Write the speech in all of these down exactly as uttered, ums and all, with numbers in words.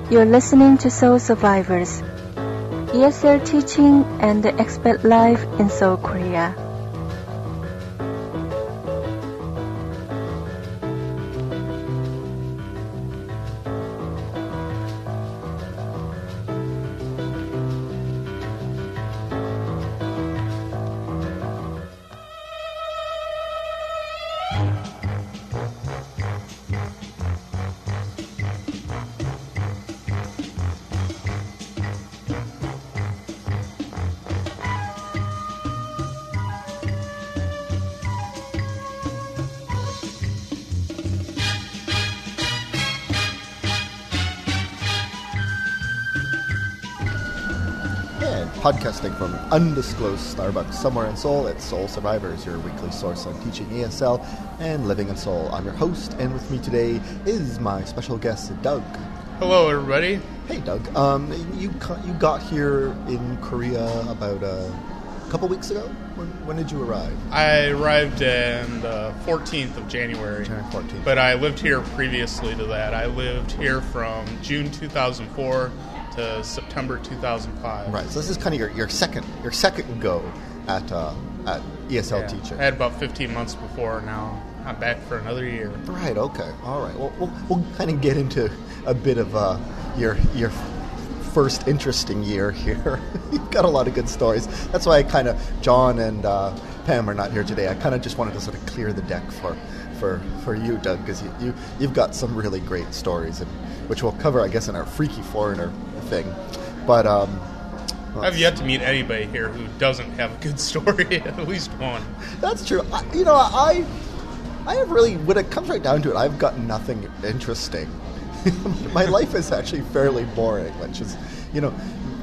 You're listening to Soul Survivors, E S L teaching and expat life in Seoul, Korea. Podcasting from an undisclosed Starbucks somewhere in Seoul, it's Soul Survivors, your weekly source on teaching E S L and living in Seoul. I'm your host, and with me today is my special guest, Doug. Hello, everybody. Hey, Doug. Um, you you got here in Korea about uh, a couple weeks ago? When, when did you arrive? I arrived on the fourteenth of January. January fourteenth. But I lived here previously to that. I lived here from June two thousand four to September two thousand five. Right, so this is kind of your, your second your second go at uh, at E S L yeah, teaching. I had about fifteen months before. Now I'm back for another year. Right. Okay. All right. Well, we'll, we'll kind of get into a bit of uh, your your first interesting year here. You've got a lot of good stories. That's why I kind of John and uh, Pam are not here today. I kind of just wanted to sort of clear the deck for for, for you, Doug, because you, you you've got some really great stories, and which we'll cover, I guess, in our Freaky Foreigner thing. But um, I've yet to meet anybody here who doesn't have a good story, at least one. That's true. I, you know, I I have really, when it comes right down to it, I've got nothing interesting. My life is actually fairly boring, which is, you know,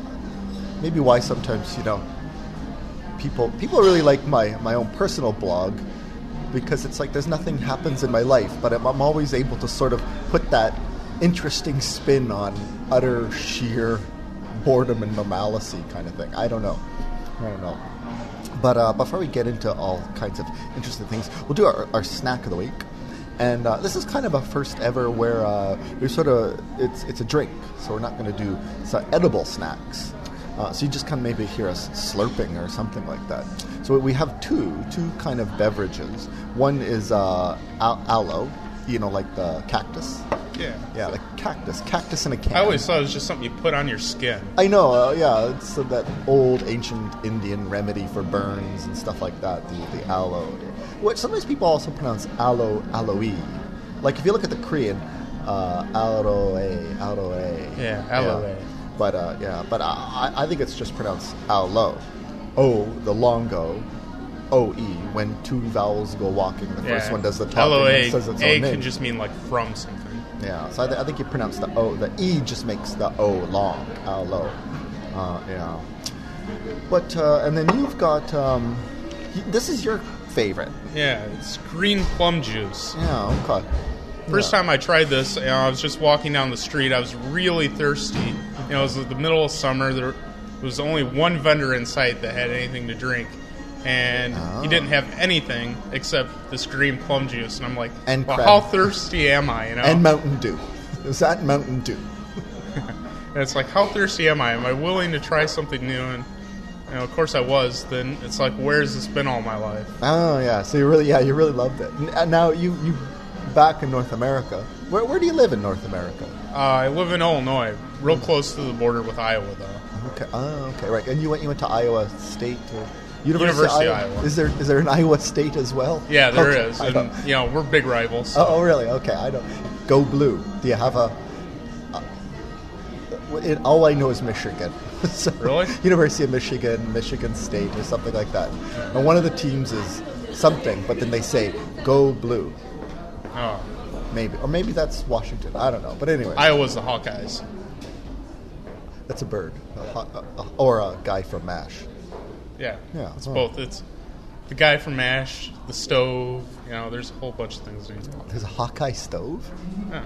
maybe why sometimes, you know, people people really like my, my own personal blog, because it's like there's nothing happens in my life, but I'm, I'm always able to sort of put that interesting spin on utter sheer boredom and normalcy kind of thing. I don't know. I don't know. But uh, before we get into all kinds of interesting things, we'll do our, our snack of the week. And uh, this is kind of a first ever where uh, we sort of, it's it's a drink, so we're not going to do so edible snacks. Uh, so you just kind of maybe hear us slurping or something like that. So we have two, two kind of beverages. One is uh, al- aloe, you know, like the cactus. Yeah. Yeah, like cactus. Cactus in a can. I always thought it was just something you put on your skin. I know, uh, yeah. It's uh, that old ancient Indian remedy for burns and stuff like that, the, the aloe. Which sometimes people also pronounce aloe, aloe. Like if you look at the Korean, uh, aloe, aloe. Yeah, aloe. Yeah. But, uh, yeah, but I, I think it's just pronounced aloe. O, the long O. O E, when two vowels go walking. The yeah. first one does the talking. L O A, and says its A own name. can just mean like from something. Yeah, so I, th- I think you pronounce the O. The E just makes the O long. Aloe. Uh, yeah. But, uh, and then you've got, um, y- this is your favorite. Yeah, it's green plum juice. Yeah, okay. First yeah. time I tried this, you know, I was just walking down the street. I was really thirsty. You know, it was the middle of summer. There was only one vendor in sight that had anything to drink. And oh. he didn't have anything except this green plum juice. And I'm like, and well, how thirsty am I, you know? And Mountain Dew. Is that Mountain Dew? And it's like, how thirsty am I? Am I willing to try something new? And, you know, of course I was. Then it's like, where's this been all my life? Oh, yeah. So you really, yeah, you really loved it. And now you, you back in North America. Where, where do you live in North America? Uh, I live in Illinois, real close to the border with Iowa, though. Okay. Oh, okay. Right. And you went, you went to Iowa State or... University, University of Iowa. Iowa. Is there is there an Iowa State as well? Yeah, there okay, is. And, you know, we're big rivals. So. Oh, oh, really? Okay, I don't. Go Blue. Do you have a? Uh, it, all I know is Michigan. So, really? University of Michigan, Michigan State, or something like that. Yeah. And one of the teams is something, but then they say Go Blue. Oh. Maybe, or maybe that's Washington. I don't know. But anyway, Iowa's the Hawkeyes. That's a bird, a, a, a, or a guy from MASH. Yeah, yeah, it's oh. both. It's the guy from MASH, the stove. You know, there's a whole bunch of things. There's a Hawkeye stove. Yeah.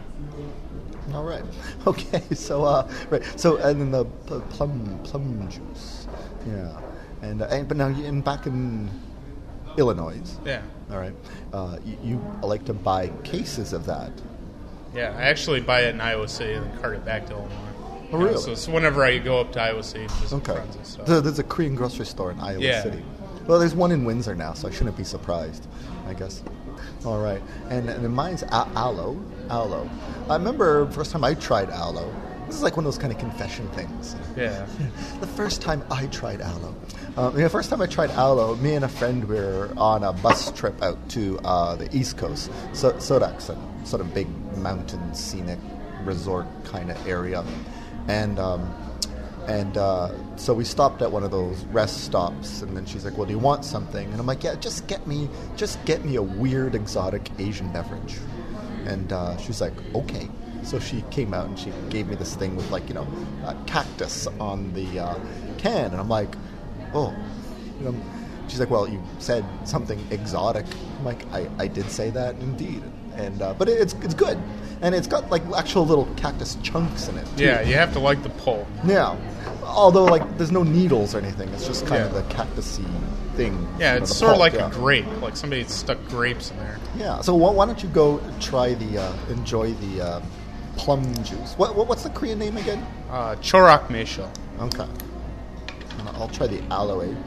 All right. Okay. So, uh, right. So, and then the p- plum plum juice. Yeah. And, uh, and but now you in back in Illinois. Yeah. All right. Uh, you, you like to buy cases of that Yeah, I actually buy it in Iowa City and then cart it back to Illinois. Oh, You know, really? so, so whenever I go up to Iowa City, just Okay. friends and stuff. There- There's a Korean grocery store in Iowa Yeah. City. Well, there's one in Windsor now, so I shouldn't be surprised, I guess. All right. And, and mine's a- aloe. Aloe. I remember the first time I tried aloe. This is like one of those kind of confession things. Yeah. The first time I tried aloe. Um, the first time I tried aloe, me and a friend were on a bus trip out to uh, the East Coast. So, Sodak's a sort of big mountain scenic resort kind of area. And um, and uh, so we stopped at one of those rest stops, and then she's like, well, do you want something? And I'm like, yeah, just get me, just get me a weird exotic Asian beverage. And uh, she's like, okay. So she came out and she gave me this thing with, like, you know, a cactus on the uh, can. And I'm like, oh. You know, she's like, well, you said something exotic. I'm like, I, I did say that indeed. And uh, but it, it's it's good. And it's got, like, actual little cactus chunks in it, too. Yeah, you have to like the pulp. Yeah. Although, like, there's no needles or anything. It's just kind Yeah. of the cactusy thing. Yeah, you know, it's the sort of pulp, like yeah. a grape. Like somebody stuck grapes in there. Yeah. So why, why don't you go try the, uh, enjoy the uh, plum juice. What, what What's the Korean name again? Uh, Chorak Meisho. Okay. And I'll try the aloe.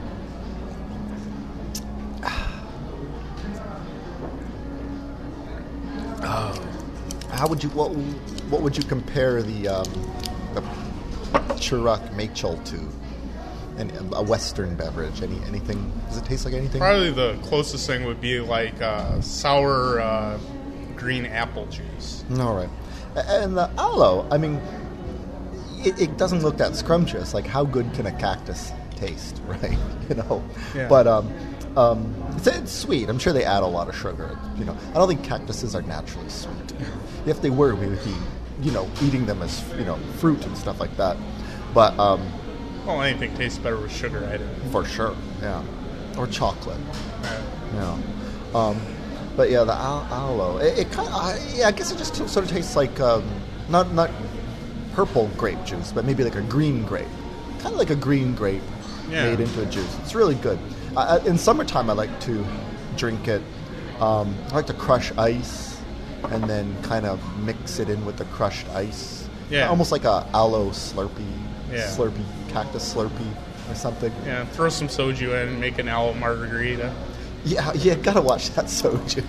Oh. How would you what What would you compare the um, the Churak Machel to? An, a Western beverage? Any anything? Does it taste like anything? Probably the closest thing would be like uh, sour uh, green apple juice. All right. A- And the aloe, I mean, it, it doesn't look that scrumptious. Like, how good can a cactus taste, right? You know. Yeah. But um, um, it's, it's sweet. I'm sure they add a lot of sugar. You know, I don't think cactuses are naturally sweet. If they were, we would be, you know, eating them as, you know, fruit and stuff like that. But um, Well, anything tastes better with sugar added. for sure, yeah, or chocolate. Uh, Yeah. Um, but yeah, the al- aloe. It, it kind of, I, yeah, I guess it just sort of tastes like um, not not purple grape juice, but maybe like a green grape, kind of like a green grape Yeah. made into a juice. It's really good. Uh, in summertime, I like to drink it. Um, I like to crush ice and then kind of mix it in with the crushed ice. Yeah. Almost like a aloe Slurpee, Yeah. Slurpee, cactus Slurpee or something. yeah, throw some soju in and make an aloe margarita. Yeah, yeah, gotta watch that soju.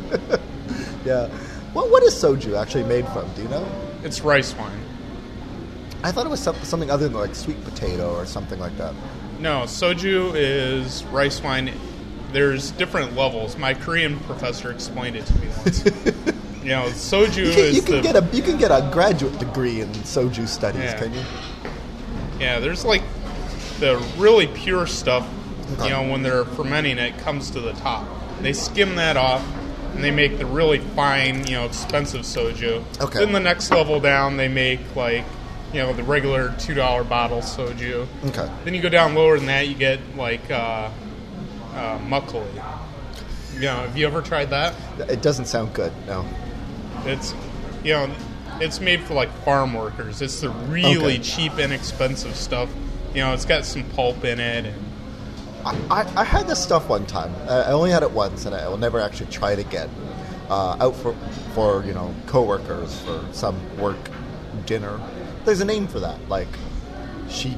Yeah. What what is soju actually made from? Do you know? It's rice wine. I thought it was some, something other than like sweet potato or something like that. No, soju is rice wine. There's different levels. My Korean professor explained it to me once. You know, soju You can, is you can the get a you can get a graduate degree in soju studies, Yeah. can you? yeah. There's like the really pure stuff. Okay. You know, when they're fermenting it, comes to the top. They skim that off, and they make the really fine, you know, expensive soju. Okay. Then the next level down, they make like, you know, the regular two dollar bottle soju. Okay. Then you go down lower than that, you get like uh, uh, makgeolli. You know, have you ever tried that? It doesn't sound good. No. It's, you know, it's made for like farm workers. It's the really Okay. cheap, inexpensive stuff. You know, it's got some pulp in it, and I, I, I had this stuff one time. I I only had it once, and I will never actually try it again. Uh, out for for you know coworkers for some work dinner. There's a name for that, like chic,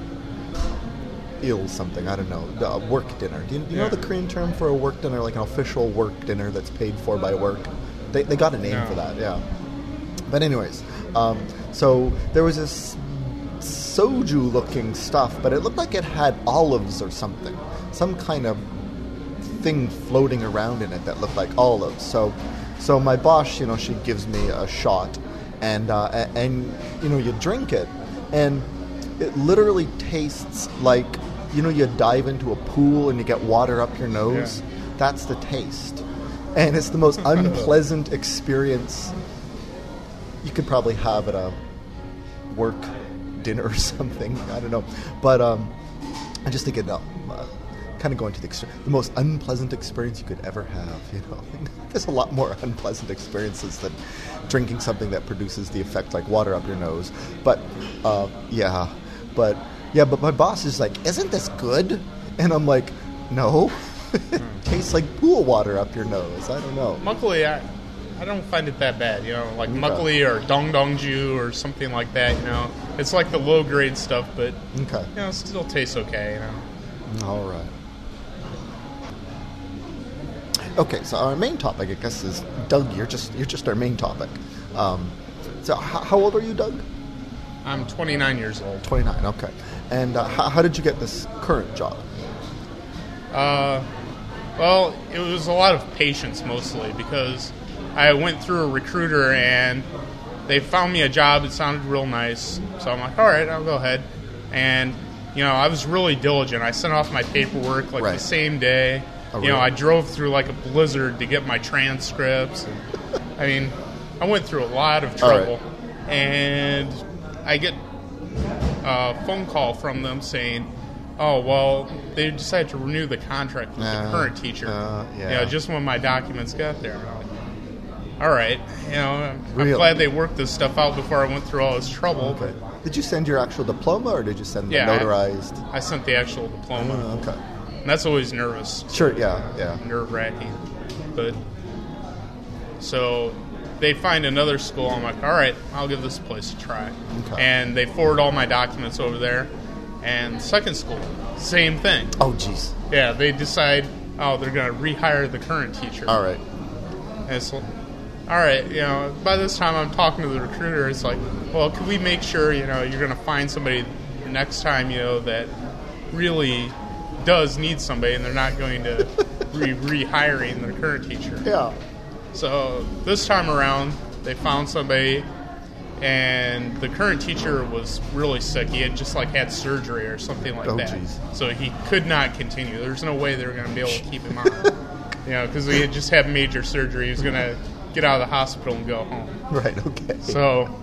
ill something. I don't know. The work dinner. Do you, do you know Yeah. the Korean term for a work dinner, like an official work dinner that's paid for by work? They they got a name No. for that. Yeah. But anyways, um, so there was this soju-looking stuff, but it looked like it had olives or something, some kind of thing floating around in it that looked like olives. So, so my boss, you know, she gives me a shot, and uh, a- and you know, you drink it, and it literally tastes like, you know, you dive into a pool and you get water up your nose. Yeah. That's the taste, and it's the most unpleasant experience you could probably have at a work dinner or something. I don't know, but um, I just think it uh, kind of going to the extreme, the most unpleasant experience you could ever have. You know, there's a lot more unpleasant experiences than drinking something that produces the effect like water up your nose. But uh, yeah, but yeah, but my boss is like, "Isn't this good?" And I'm like, "No, it tastes like pool water up your nose." I don't know. makgeolli, I, I don't find it that bad, you know, like okay. Mukli or Dongdongju or something like that, you know. It's like the low grade stuff, but okay. you know, it still tastes okay, you know. All right. Okay, so our main topic, I guess, is Doug. You're just you're just our main topic. Um, so, h- how old are you, Doug? I'm twenty-nine years old. twenty-nine. Okay. And uh, how, how did you get this current job? Uh, well, it was a lot of patience mostly because I went through a recruiter and they found me a job that sounded real nice. So I'm like, all right, I'll go ahead. And you know, I was really diligent. I sent off my paperwork like right. the same day. Oh, you know, really? I drove through like a blizzard to get my transcripts. And, I mean, I went through a lot of trouble. Right. And I get a phone call from them saying, oh, well, they decided to renew the contract with uh, the current teacher. Uh, yeah. You know, just when my documents got there. And I'm like, all right. You know, I'm really? glad they worked this stuff out before I went through all this trouble. Okay. Did you send your actual diploma or did you send the yeah, notarized? I, I sent the actual diploma. Uh, okay. And that's always nervous. Sure, yeah, yeah. Nerve-wracking. But, so they find another school. I'm like, all right, I'll give this place a try. Okay. And they forward all my documents over there. And second school, same thing. Oh, jeez. Yeah, they decide, oh, they're going to rehire the current teacher. All right. And it's, all right, you know, by this time I'm talking to the recruiter. It's like, well, can we make sure, you know, you're going to find somebody next time, you know, that really does need somebody and they're not going to be rehiring their current teacher. Yeah. So this time around, they found somebody, and the current teacher was really sick. He had just like had surgery or something like oh, that. Geez. So he could not continue. There's no way they were going to be able to keep him on. You know, because he had just had major surgery. He was going to get out of the hospital and go home. Right, okay. So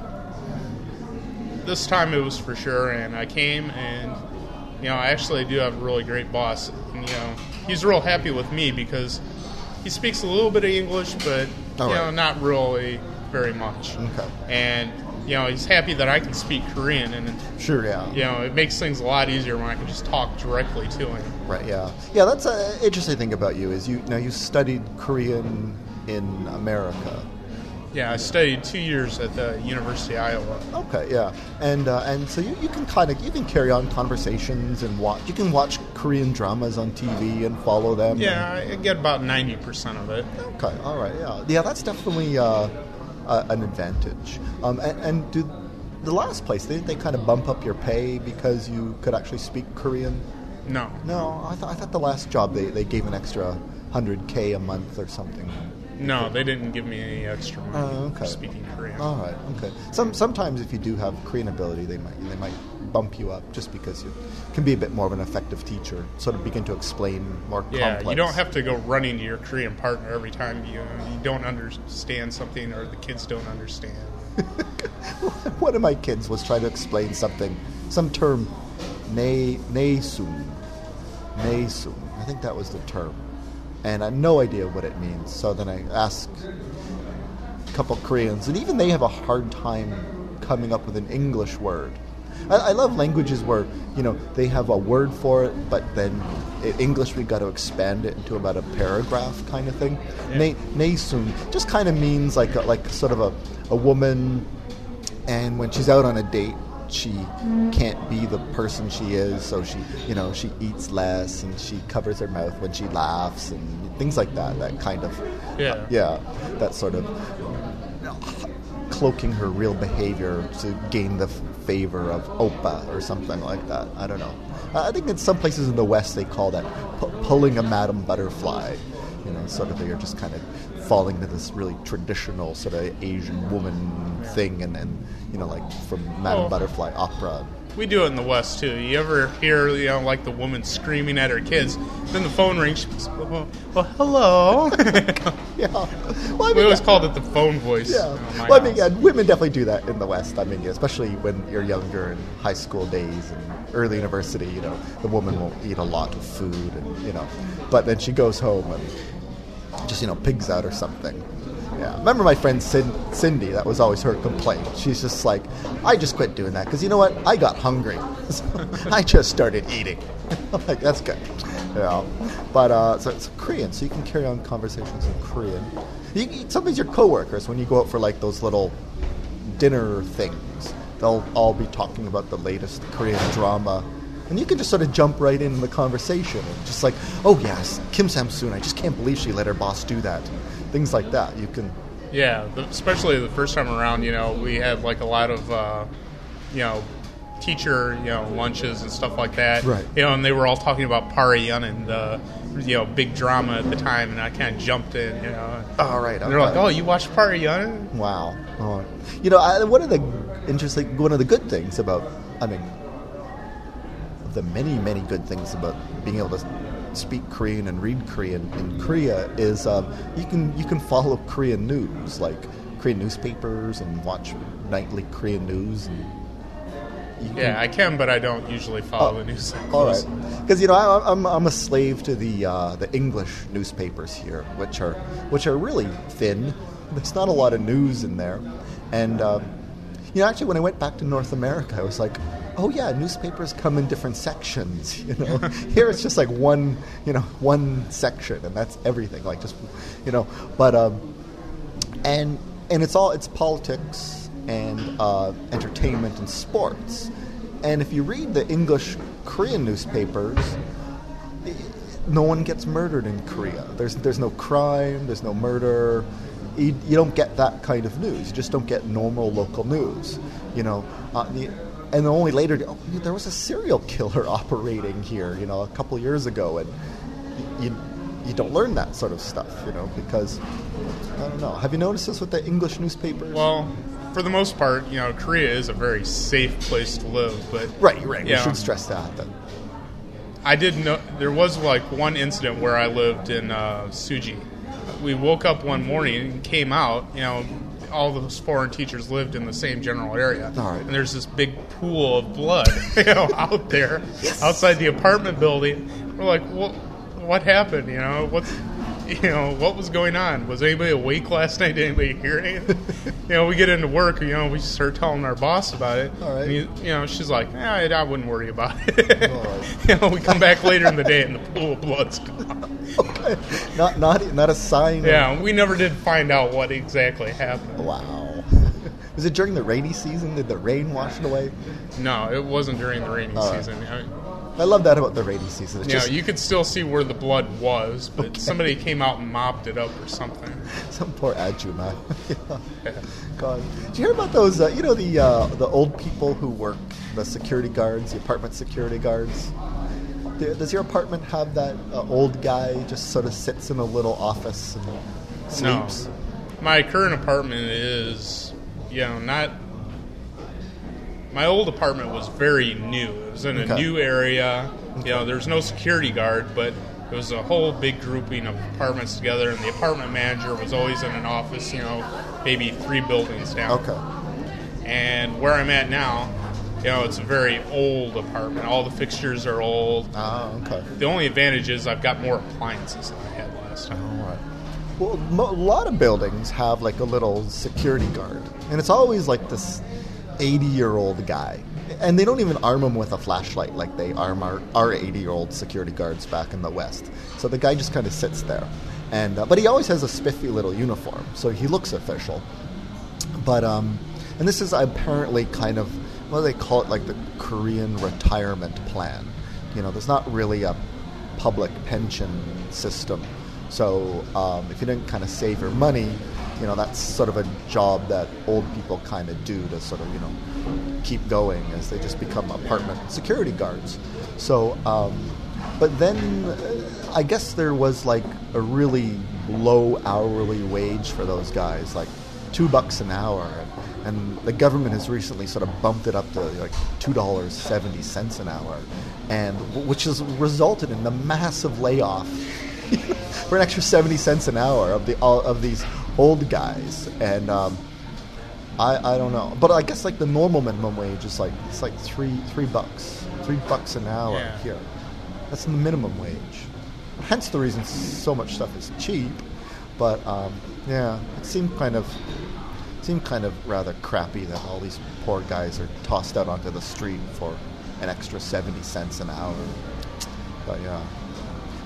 this time it was for sure, and I came, and you know, I actually do have a really great boss. And, you know, he's real happy with me because he speaks a little bit of English, but All you right. know, not really very much. Okay. And you know, he's happy that I can speak Korean, and Sure, yeah. you know, it makes things a lot easier when I can just talk directly to him. Right, yeah. Yeah, that's an interesting thing about you is you now you studied Korean in America. Yeah, I studied two years at the University of Iowa. Okay, yeah, and uh, and so you, you can kind of you can carry on conversations and watch. You can watch Korean dramas on T V and follow them. Yeah, and, I get about ninety percent of it. Okay, all right, yeah, yeah. That's definitely uh, uh, an advantage. Um, and, and do the last place they they kind of bump up your pay because you could actually speak Korean? No, No, I thought I thought the last job they, they gave an extra hundred k a month or something. no, they didn't give me any extra money Oh, okay. for speaking Korean. All right, okay. Some sometimes if you do have Korean ability, they might they might bump you up just because you can be a bit more of an effective teacher. Sort of begin to explain more Yeah, complex. you don't have to go running to your Korean partner every time you you don't understand something or the kids don't understand. One of my kids was trying to explain something, some term, ne nesun, nesun. I think that was the term, and I had no idea what it means. So then I asked a couple Koreans, and even they have a hard time coming up with an English word. I, I love languages where, you know, they have a word for it, but then in English we got to expand it into about a paragraph kind of thing. Yeah. Ne nesun just kind of means like a, like sort of a, a woman, and when she's out on a date, she can't be the person she is, so she, you know, she eats less and she covers her mouth when she laughs and things like that. That kind of, Yeah. uh, yeah, that sort of cloaking her real behavior to gain the favor of oppa or something like that. I don't know. Uh, I think in some places in the West they call that pu- pulling a Madame Butterfly. You know, sort of they're just kind of falling into this really traditional sort of Asian woman thing, and, and you know, like from Madame Oh. Butterfly opera. We do it in the West too. You ever hear, you know, like the woman screaming at her kids? Then the phone rings. She goes, well, well, hello. Yeah. Well, I We mean, always yeah. called it the phone voice. Yeah. in my Well, I mean, house. yeah, women definitely do that in the West. I mean, especially when you're younger in high school days and early university, you know, the woman won't eat a lot of food, and, you know, but then she goes home and just, you know, pigs out or something. Yeah. Remember my friend Cin- Cindy? That was always her complaint. She's just like, I just quit doing that because, you know what? I got hungry. So I just started eating. I'm like, that's good. Yeah. But, uh, so it's Korean, so you can carry on conversations in Korean. You, you- sometimes your coworkers, when you go out for like those little dinner things, they'll all be talking about the latest Korean drama, and you can just sort of jump right in the conversation and just like, oh yes, Kim Sam-soon, I just can't believe she let her boss do that. Things like that. You can. Yeah, the, especially the first time around, you know, we had like a lot of, uh, you know, teacher, you know, lunches and stuff like that. Right. You know, and they were all talking about Parayun and the, you know, big drama at the time, and I kind of jumped in, you know. All right. And they're like, oh, you watched Parayun? Wow. Oh. You know, I, one of the interesting, one of the good things about, I mean, the many, many good things about being able to speak Korean and read Korean in Korea is um, you can you can follow Korean news, like Korean newspapers, and watch nightly Korean news. And you Yeah, can, I can, but I don't usually follow Oh, the news. that all close. right, because you know I, I'm I'm a slave to the uh, the English newspapers here, which are which are really thin. There's not a lot of news in there, and um, you know actually when I went back to North America, I was like, oh yeah, newspapers come in different sections. You know, here it's just like one you know one section, and that's everything. Like just you know, but um, and and it's all it's politics and uh, entertainment and sports. And if you read the English Korean newspapers, i- no one gets murdered in Korea. There's there's no crime, there's no murder. You, you don't get that kind of news. You just don't get normal local news. You know, uh, the, and only later, oh, there was a serial killer operating here. You know, a couple of years ago, and you you don't learn that sort of stuff. You know, because I don't know. Have you noticed this with the English newspapers? Well, for the most part, you know, Korea is a very safe place to live, but right, right. We Yeah. should stress that. That I did know there was like one incident where I lived in uh, Suji. We woke up one morning and came out. You know, all those foreign teachers lived in the same general area, All right. and there's this big pool of blood, you know, out there outside the apartment building. We're like, what? What happened? You know, what's you know, what was going on? Was anybody awake last night? Did anybody hear anything? You know, we get into work, you know, we start telling our boss about it. All right. And you, you know, she's like, eh, I, I wouldn't worry about it. All right. You know, we come back later in the day and the pool of blood's gone. okay. Not not not a sign. Yeah, we never did find out what exactly happened. Of, wow. Was it during the rainy season? Did the rain wash it away? No, it wasn't during the rainy All right. season. I mean, I love that about the rainy season. It's you know, just you could still see where the blood was, but Okay. somebody came out and mopped it up or something. some poor Ajuma. yeah. God. Did you hear about those? Uh, you know the uh, the old people who work the security guards, the apartment security guards. Do- Does your apartment have that uh, old guy just sort of sits in a little office and sleeps? No. My current apartment is, you know, not. My old apartment was very new. It was in a Okay. new area. You know, there's no security guard, but it was a whole big grouping of apartments together, and the apartment manager was always in an office, you know, maybe three buildings down. Okay. And where I'm at now, you know, it's a very old apartment. All the fixtures are old. Ah, okay. The only advantage is I've got more appliances than I had last time. All right. Well, mo- a lot of buildings have like a little security guard, and it's always like this eighty-year-old guy, and they don't even arm him with a flashlight like they arm our, our eighty-year-old security guards back in the West. So the guy just kind of sits there, and uh, but he always has a spiffy little uniform, so he looks official. But um, and this is apparently kind of what do they call it, like the Korean retirement plan. You know, there's not really a public pension system. So um, if you didn't kind of save your money, you know, that's sort of a job that old people kind of do to sort of, you know, keep going as they just become apartment security guards. So, um, but then uh, I guess there was like a really low hourly wage for those guys, like two bucks an hour. And, and the government has recently sort of bumped it up to like two dollars and seventy cents an hour, and which has resulted in the massive layoff for an extra seventy cents an hour of the all of these old guys. And um, I I don't know, but I guess like the normal minimum wage is like it's like three three bucks three bucks an hour Yeah. here. That's the minimum wage. Hence the reason so much stuff is cheap. But um, yeah, it seemed kind of seemed kind of rather crappy that all these poor guys are tossed out onto the street for an extra seventy cents an hour. But yeah.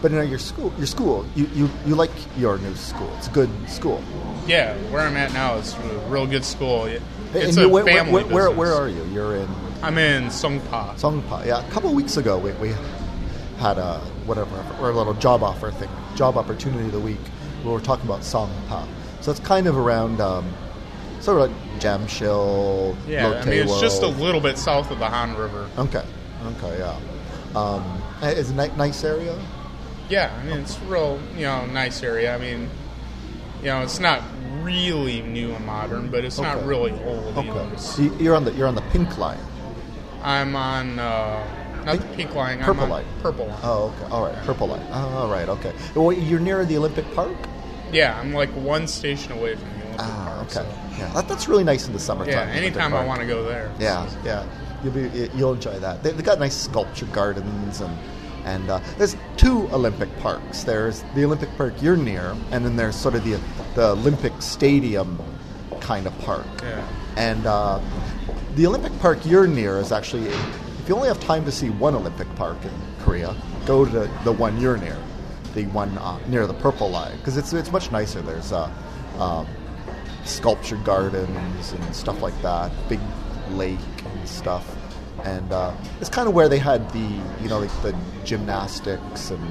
But you know, your school, your school, you, you, you like your new school. It's a good school. Yeah, where I'm at now is a real good school. It's and a you, where, family where, where, business. where are you? You're in I'm in Songpa. Songpa. Yeah, a couple of weeks ago, we, we had a whatever, or a little job offer thing, job opportunity of the week. We were talking about Songpa. So it's kind of around, um, sort of like Jamshil, Yeah, Lotte I mean, it's World. just a little bit south of the Han River. Okay, okay, yeah. Um, is it a ni- nice area? Yeah, I mean, it's a real, you know, nice area. I mean, you know, it's not really new and modern, but it's not Okay. really old Okay. either. It's- You- You're on the you're on the pink line. I'm on, uh, not the pink line, I'm Purple on line. purple line. Oh, okay. All right, purple line. Oh, all right, okay. Well, you're near the Olympic Park. Yeah, I'm like one station away from the Olympic Ah, Park. okay. So. Yeah, that, that's really nice in the summertime. Yeah, the Olympic anytime I Park. want to go there. Yeah, yeah. You'll be you'll enjoy that. They, they've got nice sculpture gardens and and uh, there's two Olympic parks. There's the Olympic Park you're near, and then there's sort of the the Olympic Stadium kind of park. Yeah. And uh, the Olympic Park you're near is actually, if you only have time to see one Olympic Park in Korea, go to the one you're near, the one uh, near the purple line, because it's it's much nicer. There's uh, um, sculpture gardens and stuff like that, big lake and stuff, and uh, it's kind of where they had the you know like the gymnastics and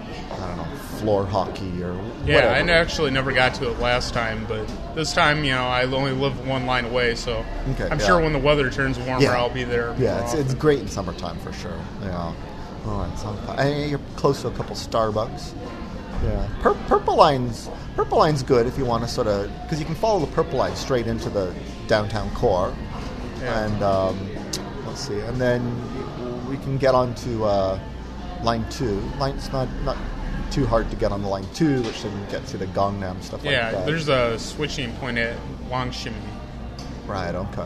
I don't know floor hockey or Yeah, whatever. I n- actually never got to it last time, but this time, you know, I only live one line away, so Okay, I'm yeah. sure when the weather turns warmer, Yeah. I'll be there. Yeah, more it's, often. it's great in summertime for sure. Yeah. All right, so and you're close to a couple Starbucks. Yeah. Pur- Purple Line's Purple Line's good if you want to sort of because you can follow the Purple Line straight into the downtown core, Yeah. and um, let's see, and then we can get onto uh, line two. Line's not not too hard to get on the line two, which then gets you to Gangnam stuff Yeah, like that. there's a switching point at Wangshimi. Right, okay.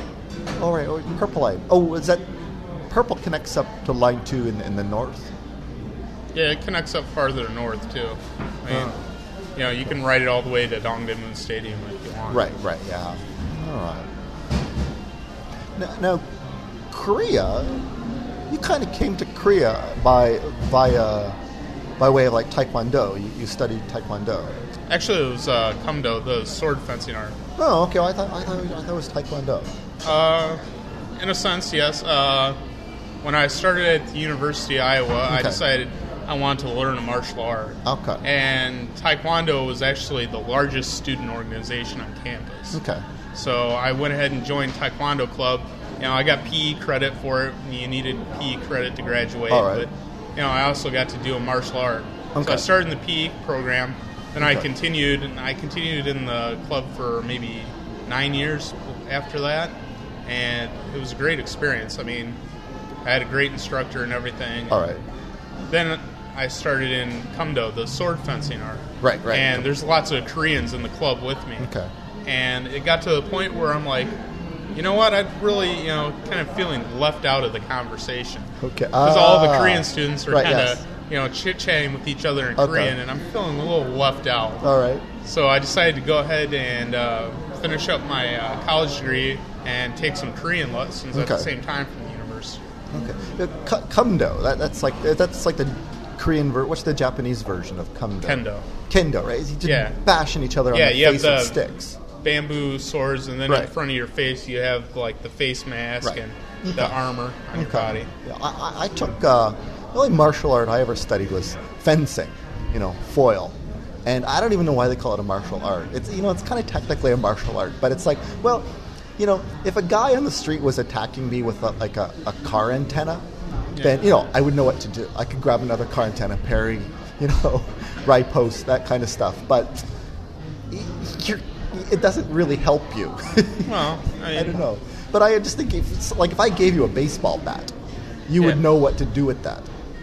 All right, oh, Purple Line. Oh, is that Purple connects up to line two in, in the north? Yeah, it connects up farther north, too. I mean, Oh. you know, you can ride it all the way to Dongdaemun Stadium if you want. Right, right, yeah. All right. Now, now Korea, you kind of came to Korea by via by way of like Taekwondo. You, you studied Taekwondo. Actually, it was uh, Kumdo, the sword fencing art. Oh, okay. Well, I thought I thought I thought it was Taekwondo. Uh, in a sense, yes. Uh, when I started at the University of Iowa, I Okay. decided I wanted to learn a martial art. Okay. And Taekwondo was actually the largest student organization on campus. Okay. So I went ahead and joined Taekwondo Club. You know, I got P E credit for it. You needed P E credit to graduate. All right. But, you know, I also got to do a martial art. So Okay. I started in the P E program. Then I Okay. continued, and I continued in the club for maybe nine years after that. And it was a great experience. I mean, I had a great instructor and everything. All right. Then I started in Kumdo, the sword fencing art. Right, right. And there's lots of Koreans in the club with me. Okay. And it got to the point where I'm like, you know what? I'm really, you know, kind of feeling left out of the conversation. Okay. Because all the Ah. Korean students are Right, kind of, yes. you know, chit-chatting with each other in Okay. Korean, and I'm feeling a little left out. All right. So I decided to go ahead and uh, finish up my uh, college degree and take some Korean lessons at the Okay. same time from the university. Okay. Uh, K- Kumdo. That, that's like that's like the Korean. Ver- what's the Japanese version of Kumdo? Kendo. Kendo, right? Is he just Yeah. bashing each other Yeah, on the you have face the- with sticks? Bamboo swords, and then Right. in front of your face you have like the face mask Right. and the armor on your body. Yeah, I, I- I took uh, the only martial art I ever studied was fencing, you know, foil, and I don't even know why they call it a martial art. It's you know, it's kind of technically a martial art, but it's like, well, you know, if a guy on the street was attacking me with a, like a, a car antenna, then you know I would know what to do. I could grab another car antenna, parry, you know, right post, that kind of stuff. But y- you're, it doesn't really help you. Well, I mean, I don't know, but I just think if it's, like if I gave you a baseball bat, you would Yeah. know what to do with that.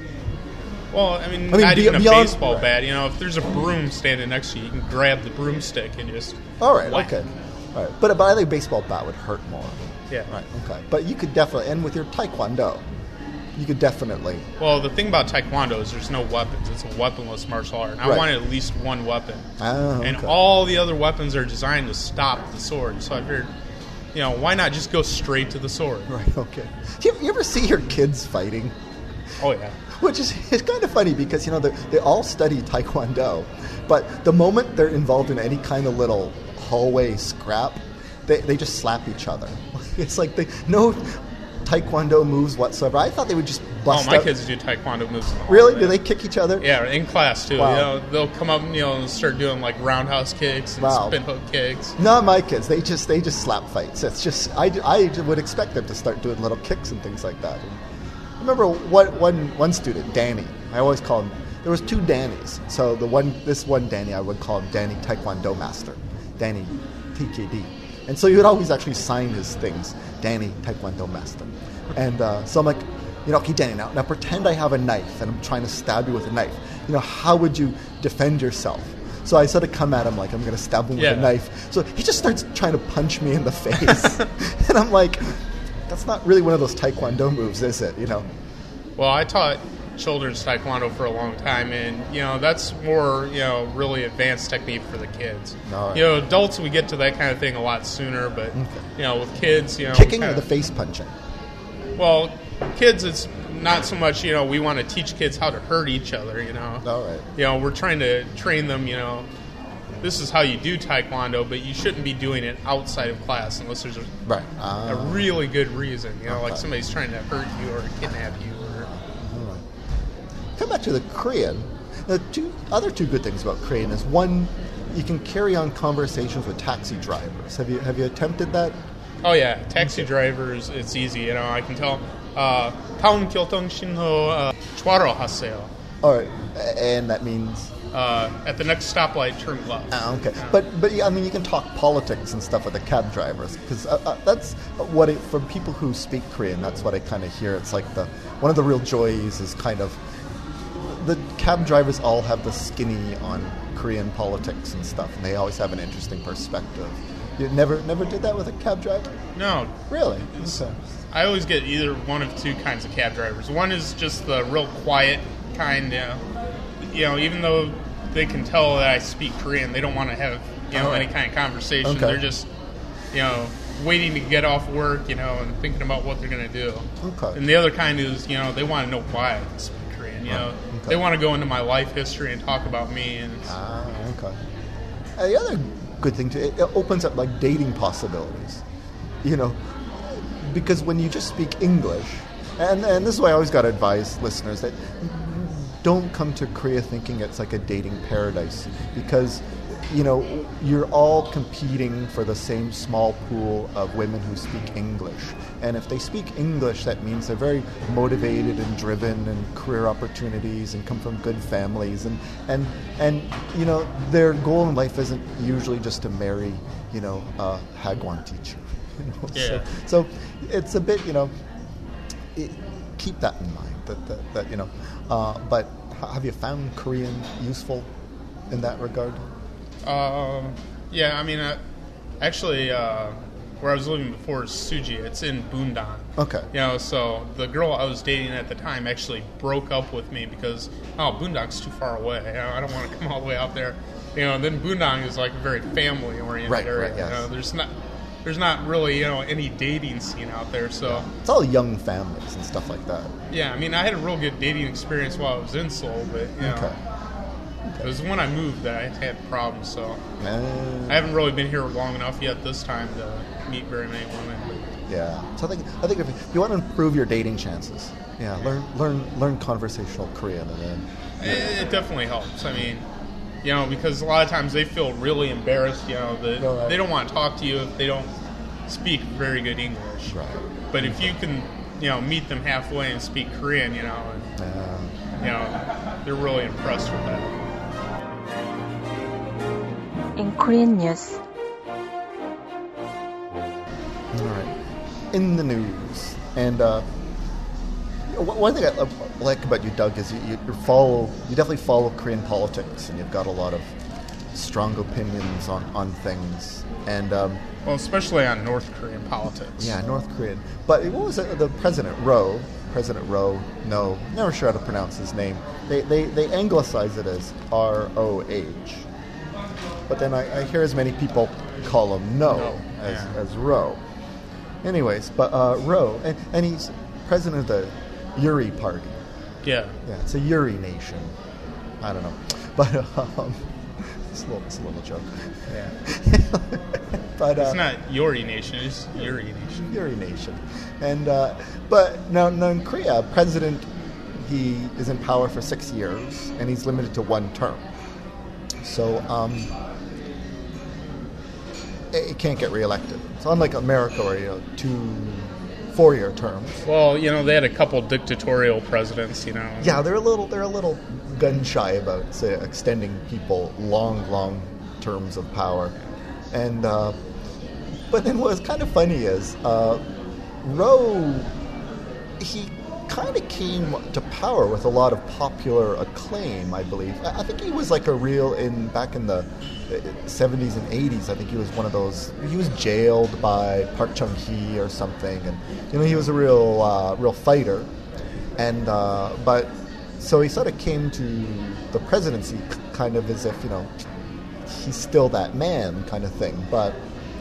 Well, I mean, I mean, not be- even a beyond- baseball right. bat. You know, if there's a broom standing next to you, you can grab the broomstick and just. All right, whack. okay, all right. But but I think a baseball bat would hurt more. Yeah. Right. Okay. But you could definitely, and with your taekwondo, you could definitely. Well, the thing about Taekwondo is there's no weapons. It's a weaponless martial art. And I Right. wanted at least one weapon. Oh, And okay. all the other weapons are designed to stop the sword. So I figured, you know, why not just go straight to the sword? Right. Okay. Do you, you ever see your kids fighting? Oh, yeah. Which is it's kind of funny because, you know, they they all study Taekwondo, but the moment they're involved in any kind of little hallway scrap, they, they just slap each other. It's like they no Taekwondo moves whatsoever. I thought they would just bust Oh, my out. kids do Taekwondo moves in the Really? hallway. Do they kick each other? Yeah, in class too. Wow. You know, they'll come up, you know, and start doing like roundhouse kicks and Wow. spin hook kicks. Not my kids. They just they just slap fights. It's just I, I would expect them to start doing little kicks and things like that. And I remember one one one student, Danny. I always call him. There was two Dannys. So the one this one Danny, I would call him Danny Taekwondo Master, Danny T K D. And so he would always actually sign his things, Danny Taekwondo Master. And uh, so I'm like, you know, okay, Danny, now, now pretend I have a knife and I'm trying to stab you with a knife. You know, how would you defend yourself? So I sort of come at him like I'm going to stab him with Yeah. a knife. So he just starts trying to punch me in the face. And I'm like, that's not really one of those Taekwondo moves, is it? You know? Well, I taught children's Taekwondo for a long time, and, you know, that's more, you know, really advanced technique for the kids. All right. You know, adults, we get to that kind of thing a lot sooner, but, you know, with kids, you know... we Kicking or kinda- the face punching? Well, kids, it's not so much, you know, we want to teach kids how to hurt each other, you know. All right. You know, we're trying to train them, you know, this is how you do Taekwondo, but you shouldn't be doing it outside of class unless there's a, Right. a Uh, really good reason, you know, like Okay. somebody's trying to hurt you or kidnap you or... come back to the Korean. The two other two good things about Korean is one, you can carry on conversations with taxi drivers. Have you have you attempted that? Oh yeah, taxi drivers, it's easy, you know, I can tell. Uh, 다음 교통 신호 좌로 하세요. All right, and that means Uh, at the next stoplight, turn left. ah, okay. But but yeah, I mean, you can talk politics and stuff with the cab drivers because uh, uh, that's what it, from people who speak Korean. That's what I kind of hear. It's like the one of the real joys is kind of the cab drivers all have the skinny on Korean politics and stuff, and they always have an interesting perspective. You never never did that with a cab driver? No, Really? Okay. I always get either one of two kinds of cab drivers. One is just the real quiet kind, you know, you know, even though they can tell that I speak Korean, they don't want to have, you know, any kind of conversation. Okay. They're just, you know, waiting to get off work, you know, and thinking about what they're going to do. Okay. And the other kind is, you know, they want to know why I speak Korean, you know. Okay. They want to go into my life history and talk about me. And it's, Ah, okay. Uh, the other good thing too, it, it opens up like dating possibilities. You know, because when you just speak English, and and this is why I always got to advise listeners that don't come to Korea thinking it's like a dating paradise, because you know you're all competing for the same small pool of women who speak English, and if they speak English, that means they're very motivated and driven and career opportunities and come from good families, and and and you know their goal in life isn't usually just to marry you know a Hagwon teacher. You know? Yeah. So, so it's a bit you know it, keep that in mind that that, that you know uh, but h- have you found Korean useful in that regard? Um, yeah, I mean, uh, actually, uh, where I was living before is Suji. It's in Bundang. Okay. You know, so the girl I was dating at the time actually broke up with me because, oh, Bundang's too far away. You know, I don't want to come all the way out there. You know, and then Bundang is like a very family-oriented Right, area. right, yes. You know, there's not, there's not really, you know, any dating scene out there. So, It's all young families and stuff like that. yeah, I mean, I had a real good dating experience while I was in Seoul, but, you know, Okay. it was when I moved that I had problems, so... I Uh, haven't really been here long enough yet this time to meet very many women. yeah. So I think I think if you want to improve your dating chances, yeah, learn learn learn conversational Korean, and then It, it definitely helps. I mean, you know, because a lot of times they feel really embarrassed, you know, that Right. they don't want to talk to you if they don't speak very good English. right. But if you can, you know, meet them halfway and speak Korean, you know, and, Uh, you know, they're really impressed with that. In Korean news, all right. In the news, and uh, one one thing I uh, like about you, Doug, is you, you you follow you definitely follow Korean politics, and you've got a lot of strong opinions on, on things. And um, Well, especially on North Korean politics. yeah, North Korean. But what was it? The President Roh, President Roh, no, never sure how to pronounce his name. They they, they anglicize it as R O H. But then I, I hear as many people call him No, No, as, yeah. as Roh. Anyways, but uh, Roh, and, and he's president of the Uri Party. Yeah. Yeah, it's a Yuri nation. I don't know. But um, it's, a little, it's a little joke. Yeah. But uh, It's not Yuri nation, it's Yuri nation. Yuri nation. And uh, but now, now in Korea, president, he is in power for six years, and he's limited to one term. So um, it, it can't get reelected. So unlike America, where you know two four-year terms. Well, you know, they had a couple dictatorial presidents, you know. Yeah, they're a little they're a little gun shy about say, extending people long, long terms of power. And uh, but then what's kind of funny is uh, Roe, he kind of came to power with a lot of popular acclaim, I believe. I, I think he was like a real in back in the seventies and eighties. I think he was one of those. He was jailed by Park Chung-hee or something, and you know he was a real, uh, real fighter. And uh, but so he sort of came to the presidency kind of as if you know he's still that man kind of thing. But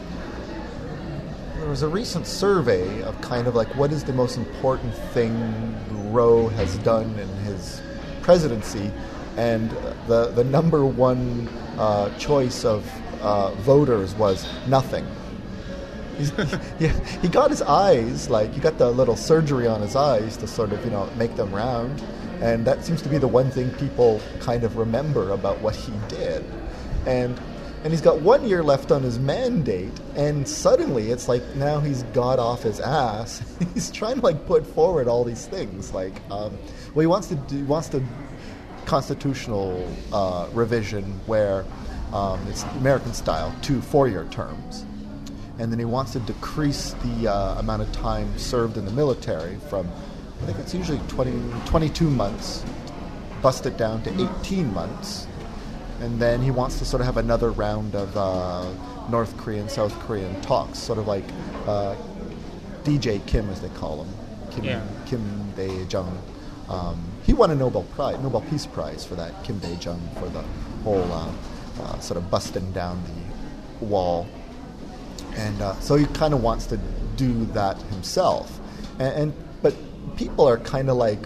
there was a recent survey of kind of like what is the most important thing Roe has done in his presidency, and the the number one uh, choice of uh, voters was nothing. He's, he, he got his eyes, like he got the little surgery on his eyes to sort of you know make them round, and that seems to be the one thing people kind of remember about what he did, and. And he's got one year left on his mandate, and suddenly it's like now he's got off his ass. He's trying to like put forward all these things, like um, well, he wants to do, wants to constitutional uh, revision where um, it's American style, two four-year terms, and then he wants to decrease the uh, amount of time served in the military from I think it's usually twenty, twenty-two months, bust it down to eighteen months. And then he wants to sort of have another round of uh, North Korean, South Korean talks, sort of like uh, D J Kim, as they call him, Kim, yeah. Kim Dae-jung. Um, he won a Nobel Prize, Nobel Peace Prize for that, Kim Dae-jung, for the whole uh, uh, sort of busting down the wall. And uh, so he kind of wants to do that himself. And, and but people are kind of like,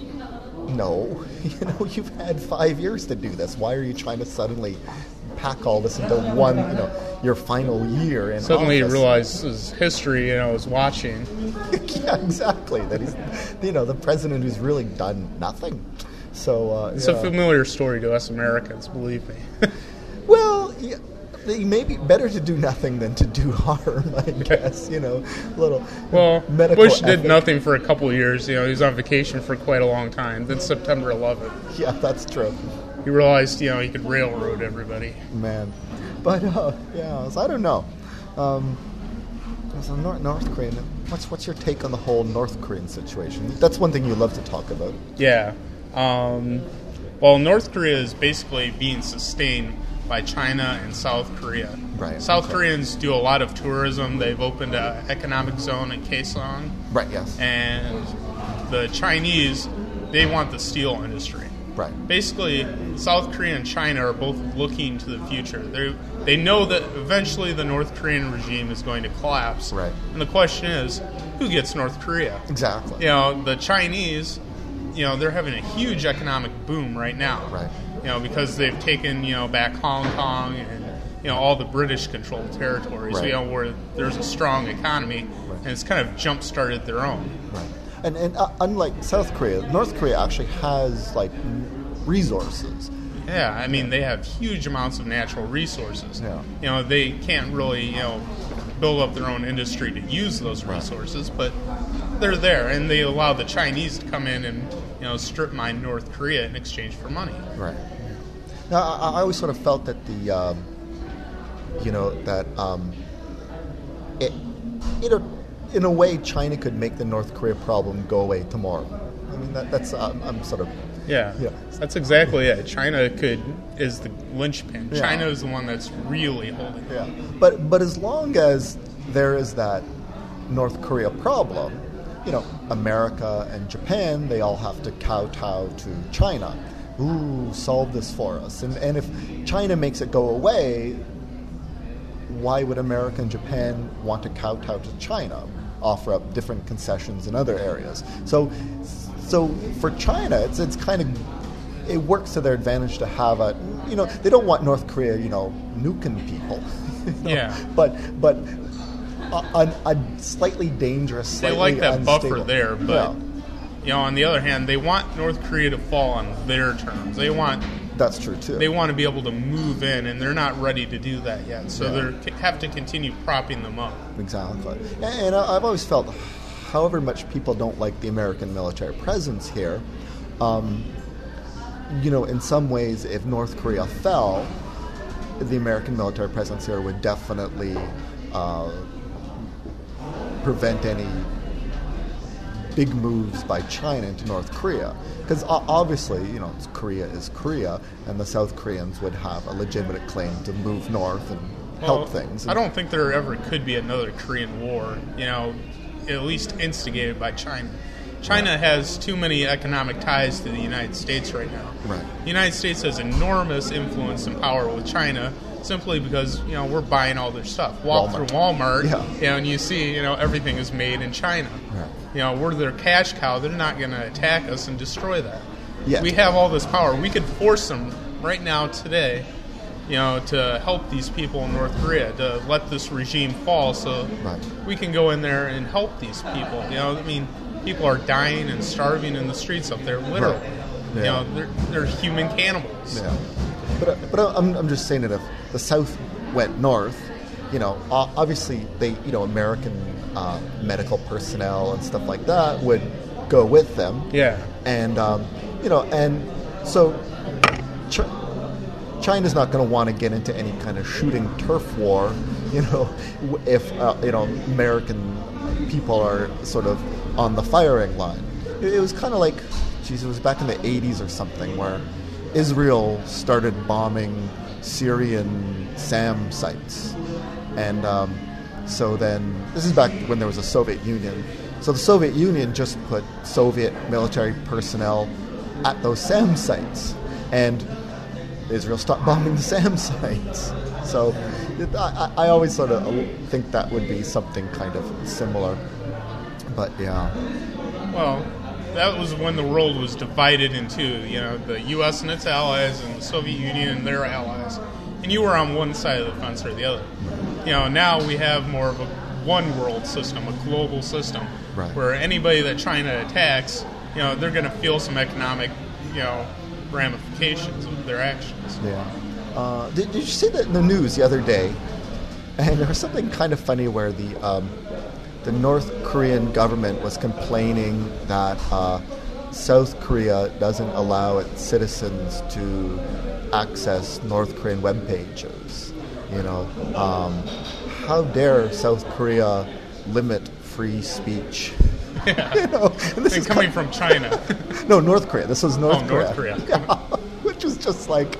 no, you know, you've had five years to do this. Why are you trying to suddenly pack all this into one, you know, your final year in Suddenly office? he realizes history, you know, is watching. Yeah, exactly. That he's, you know, the president who's really done nothing. So uh, It's yeah. a familiar story to us Americans, believe me. Well, yeah, it may be better to do nothing than to do harm, I guess, you know, a little Well, medical Bush did ethic. nothing for a couple of years. You know, he was on vacation for quite a long time. Then September eleventh, Yeah, that's true. he realized, you know, he could railroad everybody. Man. But, uh, yeah, so I don't know. Um, so North, North Korean, what's, what's your take on the whole North Korean situation? That's one thing you love to talk about. Yeah. Um, well, North Korea is basically being sustained by China and South Korea. Right. South okay. Koreans do a lot of tourism. They've opened an economic zone in Kaesong. Right, yes. And the Chinese, they want the steel industry. Right. Basically, South Korea and China are both looking to the future. They they know that eventually the North Korean regime is going to collapse. Right. And the question is, who gets North Korea? Exactly. You know, the Chinese, you know, they're having a huge economic boom right now. Right. You know, because they've taken, you know, back Hong Kong and, you know, all the British-controlled territories, Right. you know, where there's a strong economy, Right. and it's kind of jump-started their own. Right. And, and uh, unlike South Korea, North Korea actually has, like, resources. Yeah, I mean, they have huge amounts of natural resources. Yeah. You know, they can't really, you know, build up their own industry to use those resources, but they're there, and they allow the Chinese to come in and, you know, strip mine North Korea in exchange for money. Right. Now, I, I always sort of felt that the, um, you know, that um, it, you know, in a way, China could make the North Korea problem go away tomorrow. I mean, that, that's um, I'm sort of Yeah, Yeah. that's exactly it. China could is the linchpin. Yeah. China is the one that's really holding. it. yeah. But but as long as there is that North Korea problem, you know, America and Japan, they all have to kowtow to China. Ooh, solve this for us. And and if China makes it go away, why would America and Japan want to kowtow to China? Offer up different concessions in other areas. So so for China, it's it's kind of, it works to their advantage to have a, you know, they don't want North Korea, you know, nuking people. You know? Yeah. But but a, a, a slightly dangerous, They slightly like that unstable. buffer there, but Yeah. you know, on the other hand, they want North Korea to fall on their terms. They want That's true too. they want to be able to move in, and they're not ready to do that yet. So Yeah. they have to continue propping them up. Exactly. And, and I- I've always felt, however much people don't like the American military presence here, um, you know, in some ways, if North Korea fell, the American military presence here would definitely uh, prevent any big moves by China into North Korea. Because obviously, you know, Korea is Korea, and the South Koreans would have a legitimate claim to move north and help Well, things. I don't think there ever could be another Korean War, you know, at least instigated by China. China Right. has too many economic ties to the United States right now. Right. The United States has enormous influence and power with China simply because, you know, we're buying all their stuff. Walk Walmart. through Walmart, Yeah. you know, and you see, you know, everything is made in China. Right. You know, we're their cash cow. They're not going to attack us and destroy that. Yeah. We have all this power. We could force them right now, today, you know, to help these people in North Korea, to let this regime fall so Right. we can go in there and help these people. You know, I mean, people are dying and starving in the streets up there, literally. Right. You Yeah. know, they're, they're human cannibals. Yeah, but uh, but uh, I'm I'm just saying that if the South went north, you know, o- obviously they, you know, American uh, medical personnel and stuff like that would go with them. Yeah. And um, you know, and so Ch- China's not going to want to get into any kind of shooting turf war, you know, w- if uh, you know American people are sort of on the firing line. It, it was kind of like, geez, it was back in the eighties or something where Israel started bombing Syrian SAM sites, and um, so then this is back when there was a Soviet Union. So the Soviet Union just put Soviet military personnel at those SAM sites, and Israel stopped bombing the SAM sites. So it, I, I always sort of think that would be something kind of similar. But yeah, Well, that was when the world was divided in two. You know, the U S and its allies, and the Soviet Union and their allies. And you were on one side of the fence or the other. You know, now we have more of a one world system, a global system, Right. where anybody that China attacks, you know, they're going to feel some economic, you know, ramifications of their actions. yeah. Uh, did, did you see that in the news the other day? And there was something kind of funny where the um, the North Korean government was complaining that uh, South Korea doesn't allow its citizens to access North Korean web pages. You know, um, how dare South Korea limit free speech? Yeah. You know, and this And is coming kind- from China. No, North Korea. This was North Oh, Korea. North Korea. Yeah. Which was just like,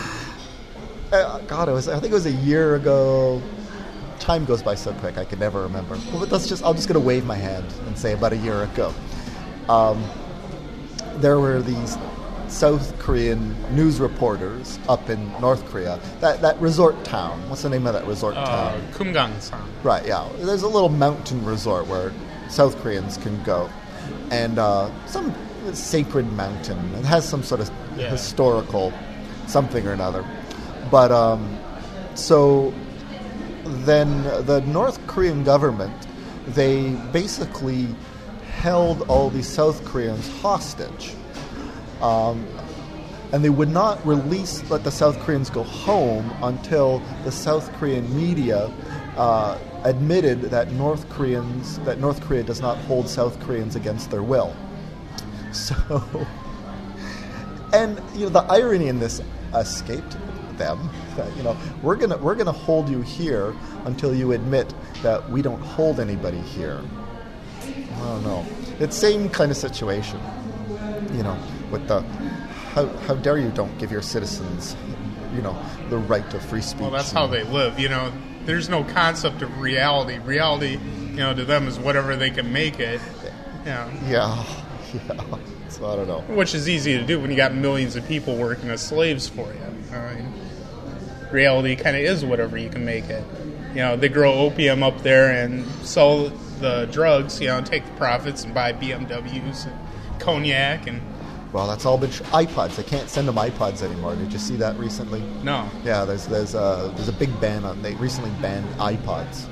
uh, God, it was. I think it was a year ago. Time goes by so quick, I can never remember. Well, but that's just. I'm just going to wave my hand and say about a year ago. Um, there were these South Korean news reporters up in North Korea. That that resort town. What's the name of that resort Uh, town? Kumgang-san. Right, yeah. There's a little mountain resort where South Koreans can go. And uh, some sacred mountain. It has some sort of Yeah. historical something or another. But, um, so then the North Korean government, they basically held all these South Koreans hostage. Um, and they would not release, let the South Koreans go home until the South Korean media uh, admitted that North Koreans, that North Korea does not hold South Koreans against their will. So, and you know, the irony in this escaped them that, you know, we're gonna we're gonna hold you here until you admit that we don't hold anybody here. I don't know. It's same kind of situation, you know, with the how how dare you don't give your citizens, you know, the right to free speech. Well, that's how they live. You know, there's no concept of reality. Reality, you know, to them is whatever they can make it. You know, Yeah, yeah. So I don't know. which is easy to do when you got millions of people working as slaves for you. I mean, reality kind of is whatever you can make it. You know, they grow opium up there and sell the drugs, you know, and take the profits and buy B M Ws and cognac and. Well, that's all been sh- iPods. They can't send them iPods anymore. Did you see that recently? No. Yeah, there's there's a there's a big ban on. They recently banned iPods.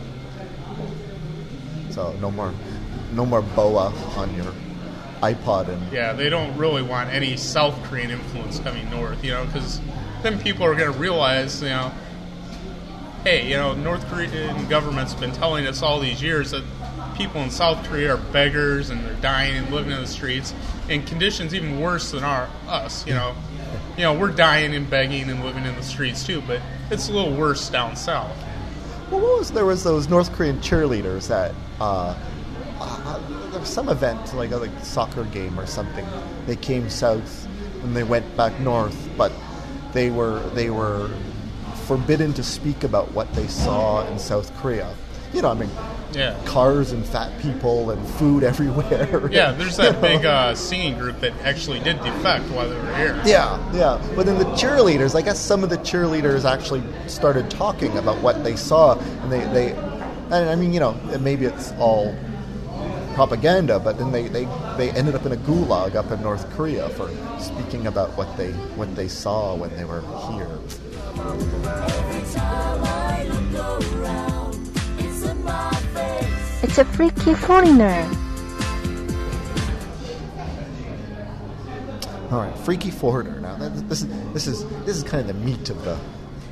So no more no more B O A on your iPod and. Yeah, they don't really want any South Korean influence coming north, you know, because then people are going to realize, you know, hey, you know, North Korean government's been telling us all these years that people in South Korea are beggars and they're dying and living in the streets in conditions even worse than our us. You know, you know, we're dying and begging and living in the streets too, but it's a little worse down south. Well, what was there was those North Korean cheerleaders that uh, uh, there was some event like a like soccer game or something. They came south and they went back north, but they were they were forbidden to speak about what they saw in South Korea. You know, I mean, yeah, cars and fat people and food everywhere. Yeah, there's that you big know? uh, singing group that actually did defect while they were here. Yeah, yeah. But then the cheerleaders, I guess some of the cheerleaders actually started talking about what they saw, and they, they and I mean, you know, maybe it's all propaganda, but then they, they, they ended up in a gulag up in North Korea for speaking about what they what they saw when they were here. Every time I look around, it's in my face. It's a freaky foreigner. All right, freaky foreigner. Now that, this is this is this is kind of the meat of the.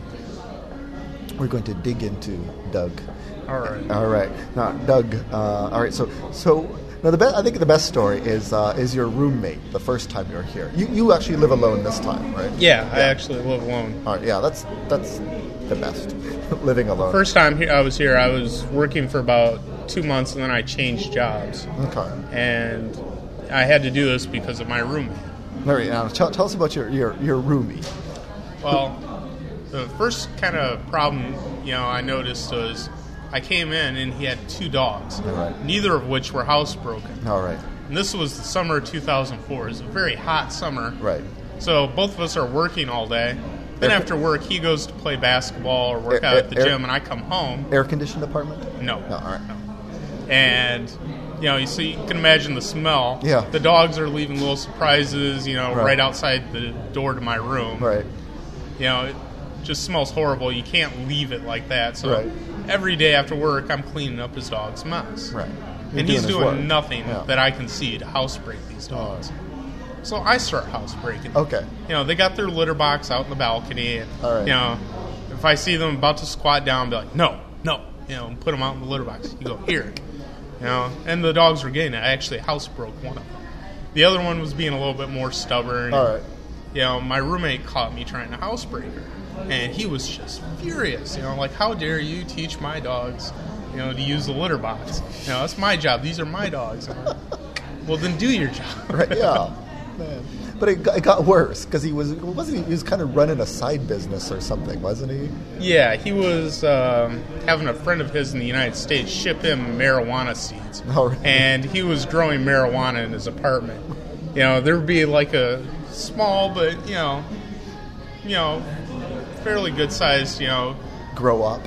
We're going to dig into Doug. All right. All right. Now, Doug. Uh, all right. So so now the be- I think the best story is uh, is your roommate. The first time you're here, you you actually live alone this time, right? Yeah, I actually live alone. All right. Yeah, that's that's the best. Living alone. First time here, I was here, I was working for about two months, and then I changed jobs. Okay. And I had to do this because of my roommate. All right. Now tell, tell us about your your your roomie. Well, the first kind of problem, you know, I noticed was I came in and he had two dogs, All right. neither of which were housebroken. All right. And this was the summer of two thousand four. It was a very hot summer. Right. So both of us are working all day. Then Air- after work, he goes to play basketball or work Air- out at the air- gym, and I come home. Air conditioned apartment. No. No. All right. No. And, you know, you see, you can imagine the smell. Yeah. The dogs are leaving little surprises, you know, Right. right, outside the door to my room. Right. You know, it just smells horrible. You can't leave it like that. So Right. every day after work, I'm cleaning up his dog's mess. Right. You're And he's his doing work. nothing Yeah. that I can see to housebreak these dogs. So I start housebreaking. Okay. You know, they got their litter box out in the balcony. And, All right. You know, if I see them about to squat down, I'll be like, no, no. You know, and put them out in the litter box. You go, here. You know, and the dogs were getting it. I actually housebroke one of them. The other one was being a little bit more stubborn. All right. You know, my roommate caught me trying to housebreak her. And he was just furious. You know, like, how dare you teach my dogs, you know, to use the litter box? You know, that's my job. These are my dogs. I'm like, well, then do your job. Right. Yeah. Man. But it got, it got worse because he was wasn't he, he was kind of running a side business or something, wasn't he? Yeah, he was um, having a friend of his in the United States ship him marijuana seeds. Oh, really? And he was growing marijuana in his apartment. You know, there would be like a small but, you know, you know, fairly good sized, you know, Grow up.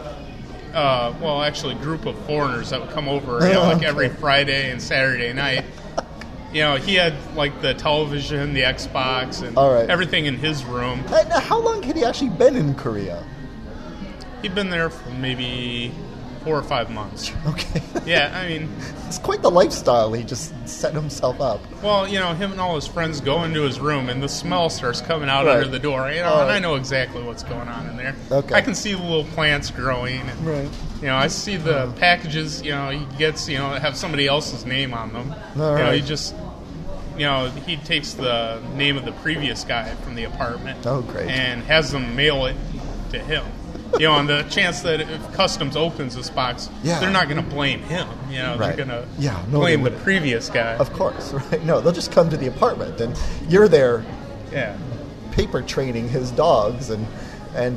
uh, well, actually, group of foreigners that would come over, you know, like every Friday and Saturday night. You know, he had like the television, the Xbox, and All right. everything in his room. Hey, now, how long had he actually been in Korea? He'd been there for maybe four or five months. Okay. Yeah, I mean, It's quite the lifestyle he just set himself up. well, you know, him and all his friends go into his room, and the smell starts coming out Right. under the door. You know, All and I right. know exactly what's going on in there. Okay. I can see the little plants growing. And, Right. You know, I see the packages, you know, he gets, you know, have somebody else's name on them. All you know, right. he just, you know, he takes the name of the previous guy from the apartment. Oh, great. And has them mail it to him. You know, on the chance that if Customs opens this box, Yeah. they're not going to blame him. You know, Right. they're going to Yeah, no, they blame the wouldn't. previous guy. Of course, right? No, they'll just come to the apartment, and you're there Yeah. paper training his dogs, and and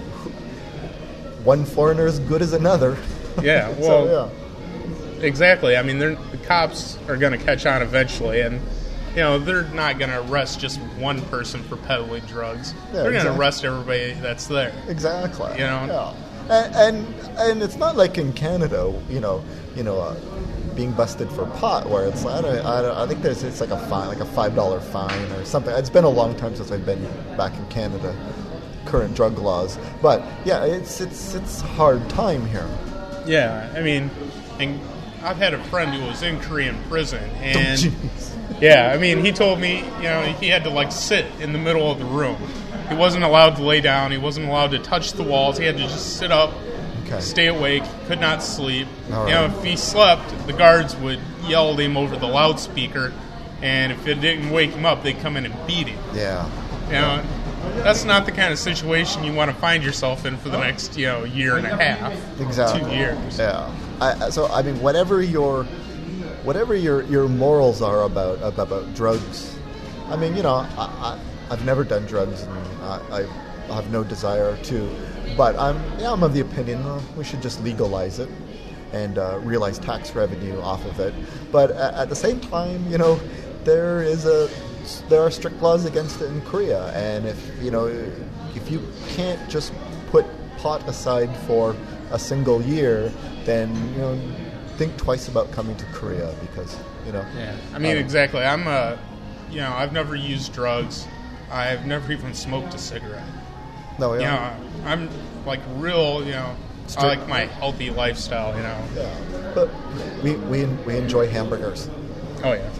one foreigner as good as another. Yeah, well, so, yeah. exactly. I mean, they're, the cops are going to catch on eventually, and you know they're not going to arrest just one person for peddling drugs. Yeah, they're going to exactly. arrest everybody that's there. Exactly. You know? Yeah. and, and and it's not like in Canada, you know, you know, uh, being busted for pot, where it's I don't, I, don't, I think there's it's like a fine, like a five dollar fine or something. It's been a long time since I've been back in Canada. Current drug laws, but yeah, it's it's it's hard time here. Yeah, I mean, and I've had a friend who was in Korean prison, and Oh, yeah, I mean, he told me, you know, he had to like sit in the middle of the room. He wasn't allowed to lay down. He wasn't allowed to touch the walls. He had to just sit up, Okay. stay awake. Could not sleep. All You know, right. if he slept, the guards would yell at him over the loudspeaker, and if it didn't wake him up, they'd come in and beat him. Yeah. You know, that's not the kind of situation you want to find yourself in for the next, you know, year and a half, Exactly. two years. Yeah. I, so I mean, whatever your whatever your, your morals are about, about about drugs, I mean, you know, I, I I've never done drugs, and I, I have no desire to, but I'm yeah I'm of the opinion uh, we should just legalize it and uh, realize tax revenue off of it. But at, at the same time, you know, there is a there are strict laws against it in Korea, and if you know if you can't just put pot aside for a single year, then you know think twice about coming to Korea, because you know. Yeah, I mean, um, exactly. I'm a, you know, I've never used drugs. I've never even smoked a cigarette. No, You yeah. know, I'm like real, you know, I like my healthy lifestyle, you know. Yeah. But we, we we enjoy hamburgers. Oh, yeah.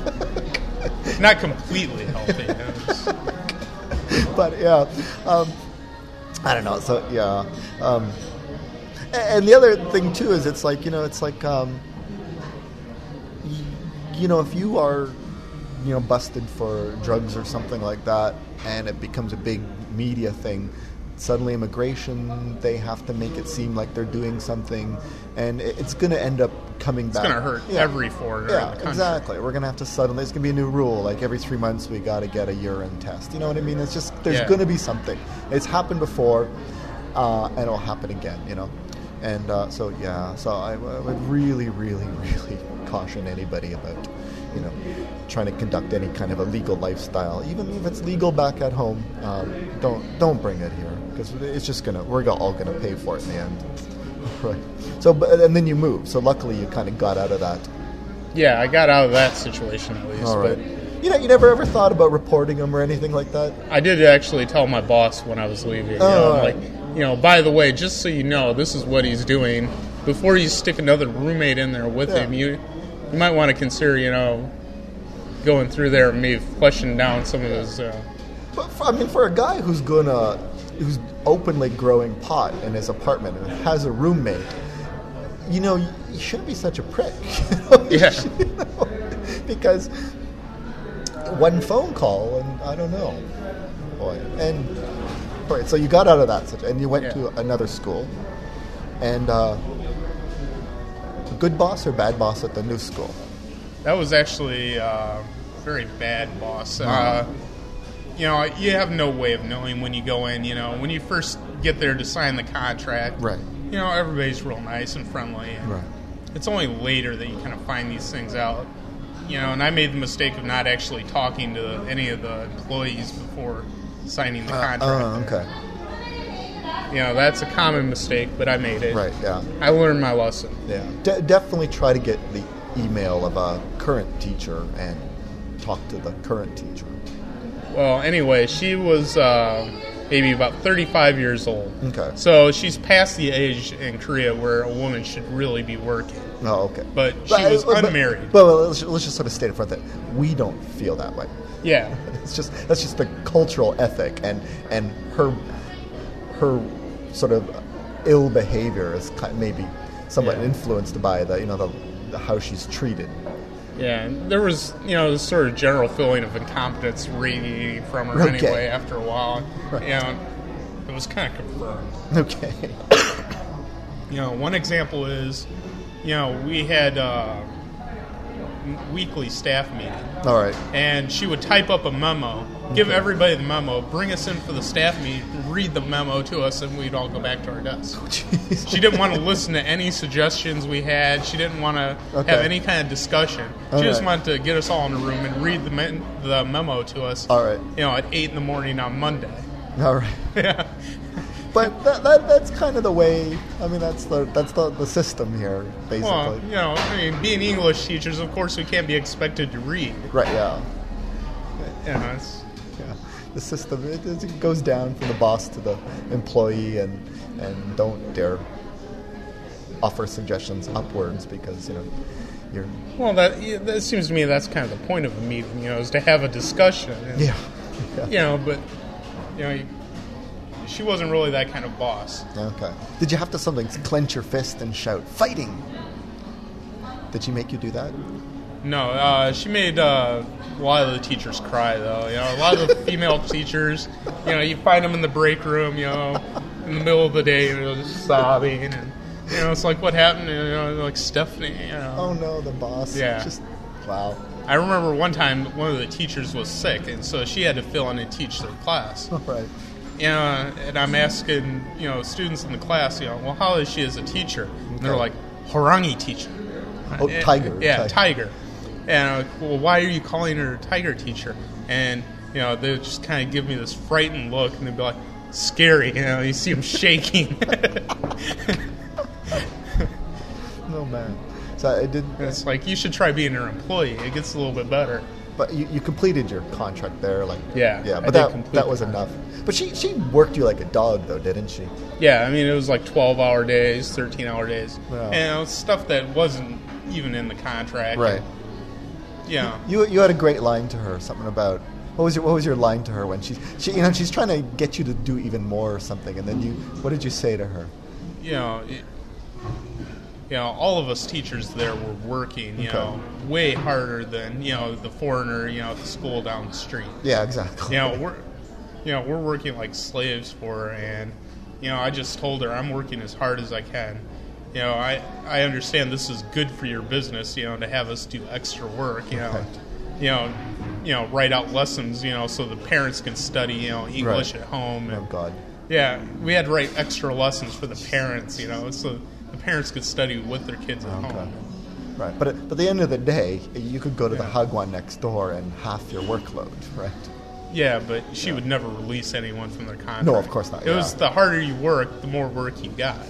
Yeah. Not completely healthy. You know, just- But yeah, um, I don't know. So yeah, um, a- and the other thing too is it's like you know it's like um, y- you know if you are you know busted for drugs or something like that, and it becomes a big media thing. Suddenly, immigration, they have to make it seem like they're doing something, and it- it's going to end up coming It's back. going to hurt Yeah. every foreigner Yeah, in the country. exactly. We're going to have to suddenly, it's going to be a new rule. Like every three months, we got to get a urine test. You know what I mean? It's just, there's Yeah. going to be something. It's happened before, uh, and it'll happen again, you know? And uh, so, yeah, so I, I would really, really, really caution anybody about, you know, trying to conduct any kind of a legal lifestyle. Even if it's legal back at home, um, don't don't bring it here, because it's just going to, we're all going to pay for it in the end. Right. So, but, and then you move. So luckily you kind of got out of that. Yeah, I got out of that situation at least. All right. But You know, you never ever thought about reporting them or anything like that? I did actually tell my boss when I was leaving. You Oh, know, all I'm right. like, you know, by the way, just so you know, this is what he's doing. Before you stick another roommate in there with Yeah. him, you you might want to consider, you know, going through there and maybe flushing down some of his. Uh, But for, I mean, for a guy who's gonna, who's openly growing pot in his apartment and has a roommate, you know, you, you shouldn't be such a prick. You know? Yeah. You know? Because one phone call and I don't know, boy. And all right, so you got out of that, situ- and you went Yeah. to another school, and uh, good boss or bad boss at the new school? that was actually uh, very bad boss. Uh, you know, you have no way of knowing when you go in. You know, when you first get there to sign the contract, Right. You know, everybody's real nice and friendly. And Right. It's only later that you kind of find these things out. You know, and I made the mistake of not actually talking to any of the employees before signing the contract. Oh, okay. You know, that's a common mistake, but I made it. Right. Yeah. I learned my lesson. Yeah, De- definitely try to get the email of a current teacher and talk to the current teacher. Well, anyway, she was uh, maybe about thirty-five years old. Okay. So she's past the age in Korea where a woman should really be working. Oh, okay. But she was but- unmarried. But, well, let's, let's just sort of state in front that we don't feel that way. Yeah. It's just that's just the cultural ethic, and and her her sort of ill behavior is kind maybe somewhat Yeah. influenced by the you know the, the how she's treated. Yeah, and there was, you know, this sort of general feeling of incompetence radiating from her Okay. anyway after a while. Right. You know, it was kind of confirmed. Okay. You know, one example is, you know, we had uh, m- weekly staff meeting, All right. and she would type up a memo, give everybody the memo, bring us in for the staff meeting, read the memo to us, and we'd all go back to our desks. Jeez. She didn't want to listen to any suggestions we had. She didn't want to Okay. have any kind of discussion. She All just right. wanted to get us all in the room and read the me- the memo to us. All right. You know, at eight in the morning on Monday. All right. Yeah. but that, that that's kind of the way. I mean, that's the that's the, the system here, basically. Well, you know, I mean, being English teachers, of course, we can't be expected to read. Right? Yeah. You know, it's, Yeah. The system it, it goes down from the boss to the employee, and and don't dare offer suggestions upwards because you know you're. well, that yeah, that seems to me that's kind of the point of a meeting, you know, is to have a discussion. And, Yeah. yeah. You know, but you know, she wasn't really that kind of boss. Okay. Did you have to something clench your fist and shout "fighting"? Did she make you do that? No, uh, she made uh, a lot of the teachers cry, though. You know, a lot of the female teachers, you know, you find them in the break room, you know, in the middle of the day, you know, just sobbing, and you know, it's like, what happened? You know, like Stephanie, you know. Oh no, the boss. Yeah. Just wow. I remember one time one of the teachers was sick, and so she had to fill in and teach their class. All right. You know, and I'm asking, you know, students in the class, you know, well, how is she as a teacher? And they're Okay. like, Horangi teacher. Oh, And- tiger, Yeah, tiger. tiger. And I'm like, well, why are you calling her tiger teacher? And, you know, they just kind of give me this frightened look, and they'd be like, scary, you know, you see them shaking. No man. So it did. And it's like, you should try being her employee. It gets a little bit better. But you, you completed your contract there, like Yeah, yeah. I But did that complete that was the enough. But she she worked you like a dog, though, didn't she? Yeah, I mean, it was like twelve-hour days, thirteen-hour days. Wow. And it was stuff that wasn't even in the contract. Right. Yeah. You you had a great line to her, something about what was your what was your line to her when she's she you know she's trying to get you to do even more or something, and then you what did you say to her? You know, it, you know, all of us teachers there were working, you Okay. know, way harder than, you know, the foreigner, you know, at the school down the street. Yeah, exactly. You know, we're, you know, we're working like slaves for her, and, you know, I just told her I'm working as hard as I can. You know, I, I understand this is good for your business, you know, to have us do extra work, you know, Right. you know, you know, write out lessons, you know, so the parents can study, you know, English Right. at home. Oh And, God. yeah, we had to write extra lessons for the parents, you know, so the parents could study with their kids at Okay. home. Right, but at, but at the end of the day, you could go to the Yeah. Hagwon next door and half your workload, right? Yeah, but she would never release anyone from their contract. No, of course not, It was yeah. the harder you work, the more work you got.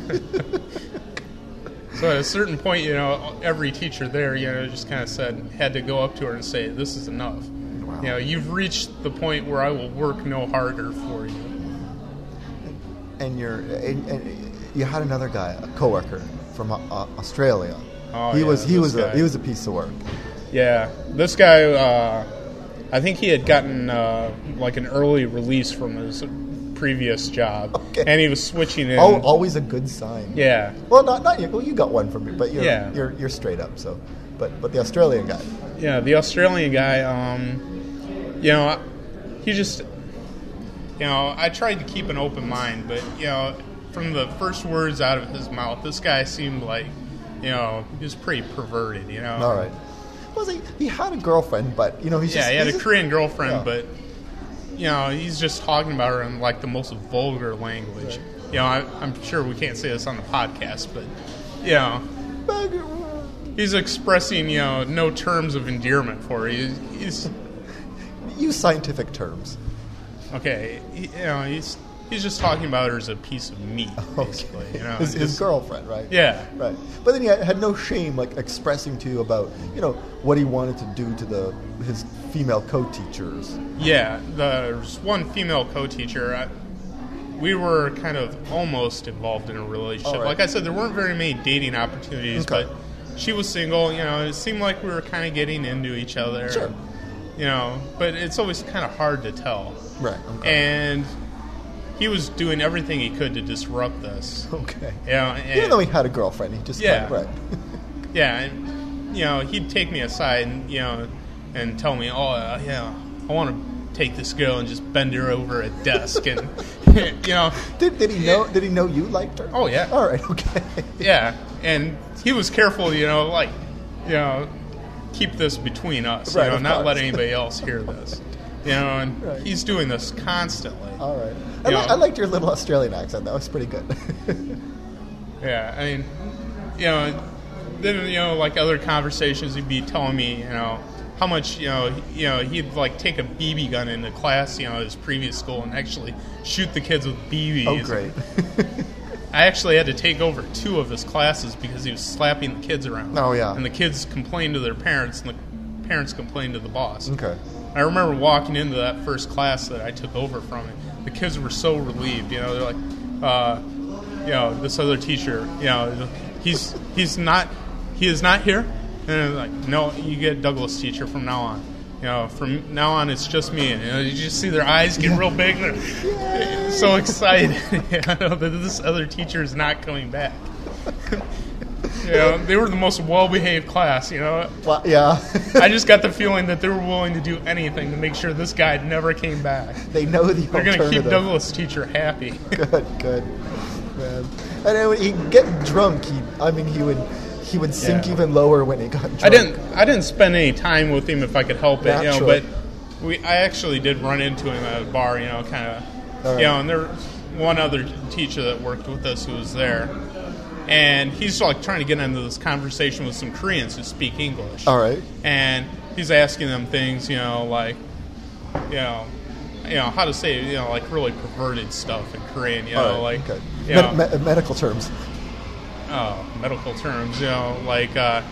So at a certain point, you know, every teacher there, you know, just kind of said, had to go up to her and say, this is enough. Wow. You know, you've reached the point where I will work no harder for you. And you're and, and you had another guy, a coworker from uh, Australia. Oh, he yeah, was he this was a guy. he was a piece of work. Yeah, this guy, uh, I think he had gotten uh, like an early release from his previous job, Okay. and he was switching in. Oh, always a good sign. Yeah, Well, not not you. Well, you got one from me, but you're Yeah. you're you're straight up. So, but but the Australian guy. yeah. The Australian guy, um, you know, he just, you know, I tried to keep an open mind, but you know, from the first words out of his mouth, this guy seemed like, you know, he was pretty perverted. You know. All right. Was he? He had a girlfriend, but you know he's Yeah, just, he had he's a just- Korean girlfriend, Yeah. but you know, he's just talking about her in like the most vulgar language. You know, I, I'm sure we can't say this on the podcast, but you know, he's expressing, you know, no terms of endearment for her. He's, he's Use scientific terms. okay. He, you know, he's he's just talking about her as a piece of meat, basically. You know, his, his Just- girlfriend, right? Yeah. Right. But then he had, had no shame, like expressing to you about, you know, what he wanted to do to the his female co-teachers. Yeah, there's one female co-teacher. I, we were kind of almost involved in a relationship. All right. Like I said, there weren't very many dating opportunities, Okay. but she was single. You know, it seemed like we were kind of getting into each other. Sure. You know, but it's always kind of hard to tell. Right. Okay. And he was doing everything he could to disrupt this. okay. You know, and, Even though he had a girlfriend, he just Yeah. kind of, right. yeah, and you know, he'd take me aside and you know, and tell me, "Oh, uh, yeah, I want to take this girl and just bend her over a desk," and you know, Did, did he know? Did he know you liked her? Oh, yeah. All right. Okay. yeah, and he was careful, you know, like, you know, keep this between us, Right, you know, of not course. let anybody else hear this, you know, and Right. he's doing this constantly. All right. I, You li- know. I liked your little Australian accent. That was pretty good. Yeah, I mean, you know, then, you know, like other conversations, he'd be telling me, you know, how much, you know, he, you know, he'd like take a B B gun into class, you know, at his previous school and actually shoot the kids with B Bs. Oh, great. I actually had to take over two of his classes because he was slapping the kids around. Oh, yeah. And the kids complained to their parents, and the parents complained to the boss. Okay. I remember walking into that first class that I took over from it. The kids were so relieved. You know, they're like, uh, you know, this other teacher, you know, he's he's not, he is not here. And they're like, no, you get Douglas teacher from now on. You know, from now on it's just me. And you know, you just see their eyes get real big. They're so excited. You know, that this other teacher is not coming back. You know, they were the most well-behaved class, you know. Well, yeah. I just got the feeling that they were willing to do anything to make sure this guy never came back. They know the They're alternative. going to keep Douglas teacher happy. Good, good, man. And then when he'd get drunk, he, I mean, he would, he would sink Yeah. even lower when he got drunk. I didn't, I didn't spend any time with him if I could help it, you know. Naturally. But we, I actually did run into him at a bar, you know, kind of, All right. you know. And there was one other teacher that worked with us who was there, and he's like trying to get into this conversation with some Koreans who speak English. All right. And he's asking them things, you know, like, you know, you know how to say, you know, like really perverted stuff in Korean, you know, All right. like, okay. you Med- know, me- medical terms. oh, medical terms, you know, like, uh,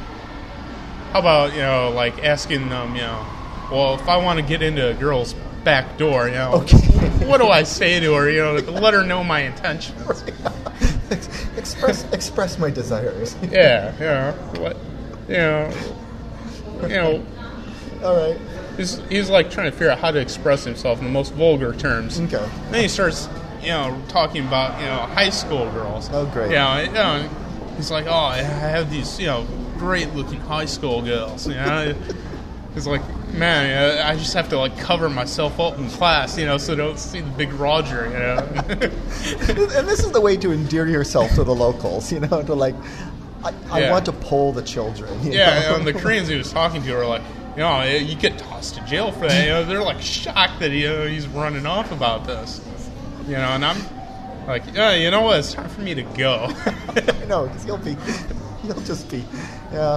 how about, you know, like asking them, you know, well, if I want to get into a girl's back door, you know, Okay. what do I say to her, you know, to let her know my intentions? express express my desires. Yeah, yeah, what, you know, you know, All right. he's, he's like trying to figure out how to express himself in the most vulgar terms. Okay. Then he starts, you know, talking about, you know, high school girls. Oh, great. You know, you know, he's like, oh, I have these, you know, great-looking high school girls. You know, he's like, man, I just have to like cover myself up in class, you know, so they don't see the big Roger, you know. And this is the way to endear yourself to the locals, you know, to like, I, I Yeah. want to pull the children. You Yeah, know? and the Koreans he was talking to are like, you know, you get tossed to jail for that. You know, they're like shocked that you know, he's running off about this. You know, and I'm like, yeah, you know what? It's time for me to go. No, because he'll be, he'll just be, yeah.